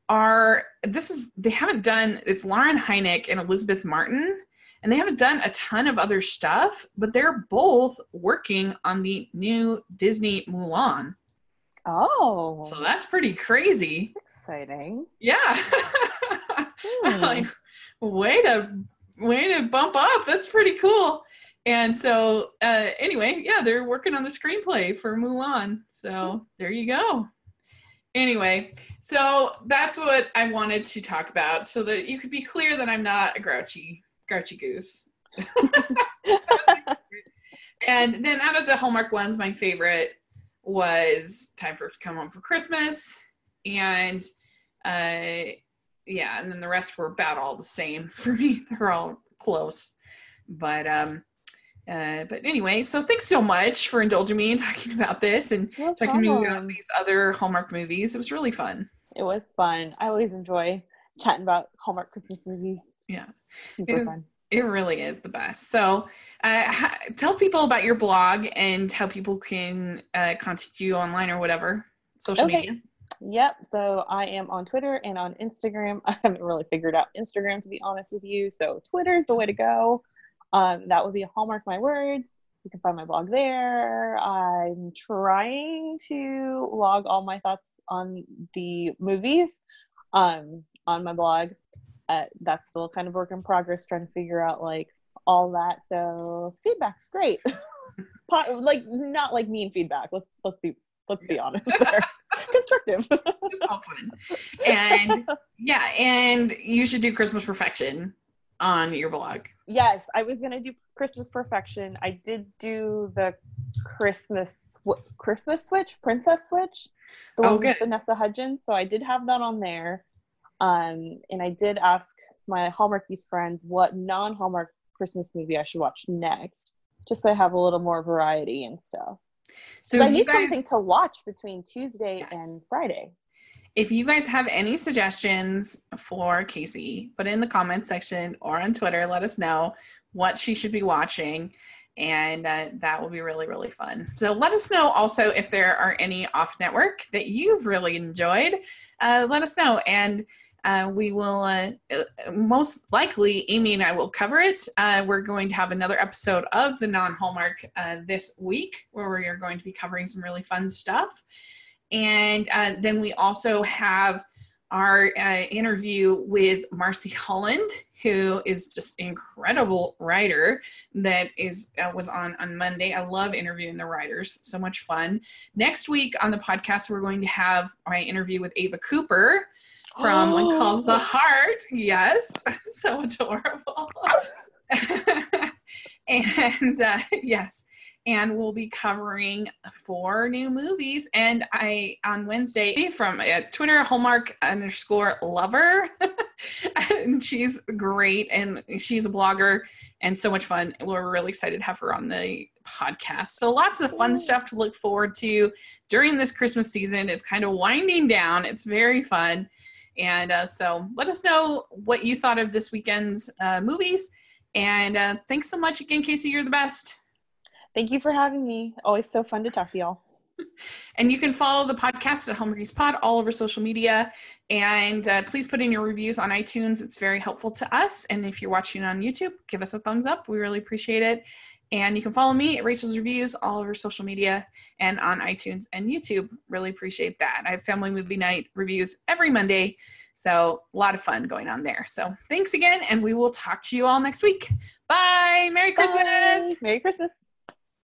Speaker 1: it's Lauren Hynek and Elizabeth Martin, and they haven't done a ton of other stuff, but they're both working on the new Disney Mulan.
Speaker 2: Oh.
Speaker 1: So that's pretty crazy.
Speaker 2: That's exciting.
Speaker 1: Yeah. I'm like, way to bump up. That's pretty cool. And so anyway, yeah, they're working on the screenplay for Mulan. So there you go. Anyway, so that's what I wanted to talk about, so that you could be clear that I'm not a grouchy goose. And then out of the Hallmark ones, my favorite was Time for It to Come Home for Christmas. And yeah, and then the rest were about all the same for me. They're all close. But anyway, so thanks so much for indulging me and talking about this and talking to me about these other Hallmark movies. It was really fun.
Speaker 2: It was fun. I always enjoy chatting about Hallmark Christmas movies.
Speaker 1: Yeah.
Speaker 2: Super fun.
Speaker 1: It really is the best. So tell people about your blog and how people can contact you online or whatever, social media.
Speaker 2: Yep. So I am on Twitter and on Instagram. I haven't really figured out Instagram, to be honest with you. So Twitter's the way to go. That would be Hallmark My Words. You can find my blog there. I'm trying to log all my thoughts on the movies on my blog. That's still kind of work in progress, trying to figure out like all that. So feedback's great. Like not like mean feedback. Let's be honest there. Constructive.
Speaker 1: Just all fun. And yeah, and you should do Christmas Perfection on your blog.
Speaker 2: Yes, I was gonna do Christmas Perfection. I did do the Christmas Switch, Princess Switch, the one with Vanessa Hudgens. So I did have that on there. And I did ask my Hallmarkies friends what non-Hallmark Christmas movie I should watch next, just so I have a little more variety and stuff. So I need something to watch between Tuesday and Friday.
Speaker 1: If you guys have any suggestions for Casey, put it in the comments section or on Twitter. Let us know what she should be watching. And that will be really, really fun. So let us know also if there are any off network that you've really enjoyed. Let us know. And we will most likely, Amy and I will cover it. We're going to have another episode of the Non-Hallmark this week where we are going to be covering some really fun stuff. And then we also have our interview with Marcy Holland, who is just an incredible writer that was on Monday. I love interviewing the writers. So much fun. Next week on the podcast, we're going to have my interview with Ava Cooper from When Calls the Heart. Yes. So adorable. And yes. And we'll be covering 4 new movies. And on Wednesday from Twitter, Hallmark_lover. And she's great. And she's a blogger and so much fun. We're really excited to have her on the podcast. So lots of fun stuff to look forward to during this Christmas season. It's kind of winding down. It's very fun. And so let us know what you thought of this weekend's movies. And thanks so much again, Casey. You're the best.
Speaker 2: Thank you for having me. Always so fun to talk to y'all.
Speaker 1: And you can follow the podcast at Hallmarkies Pod all over social media. And please put in your reviews on iTunes. It's very helpful to us. And if you're watching on YouTube, give us a thumbs up. We really appreciate it. And you can follow me at Rachel's Reviews all over social media and on iTunes and YouTube. Really appreciate that. I have Family Movie Night reviews every Monday. So a lot of fun going on there. So thanks again. And we will talk to you all next week. Bye. Merry Christmas.
Speaker 2: Merry Christmas.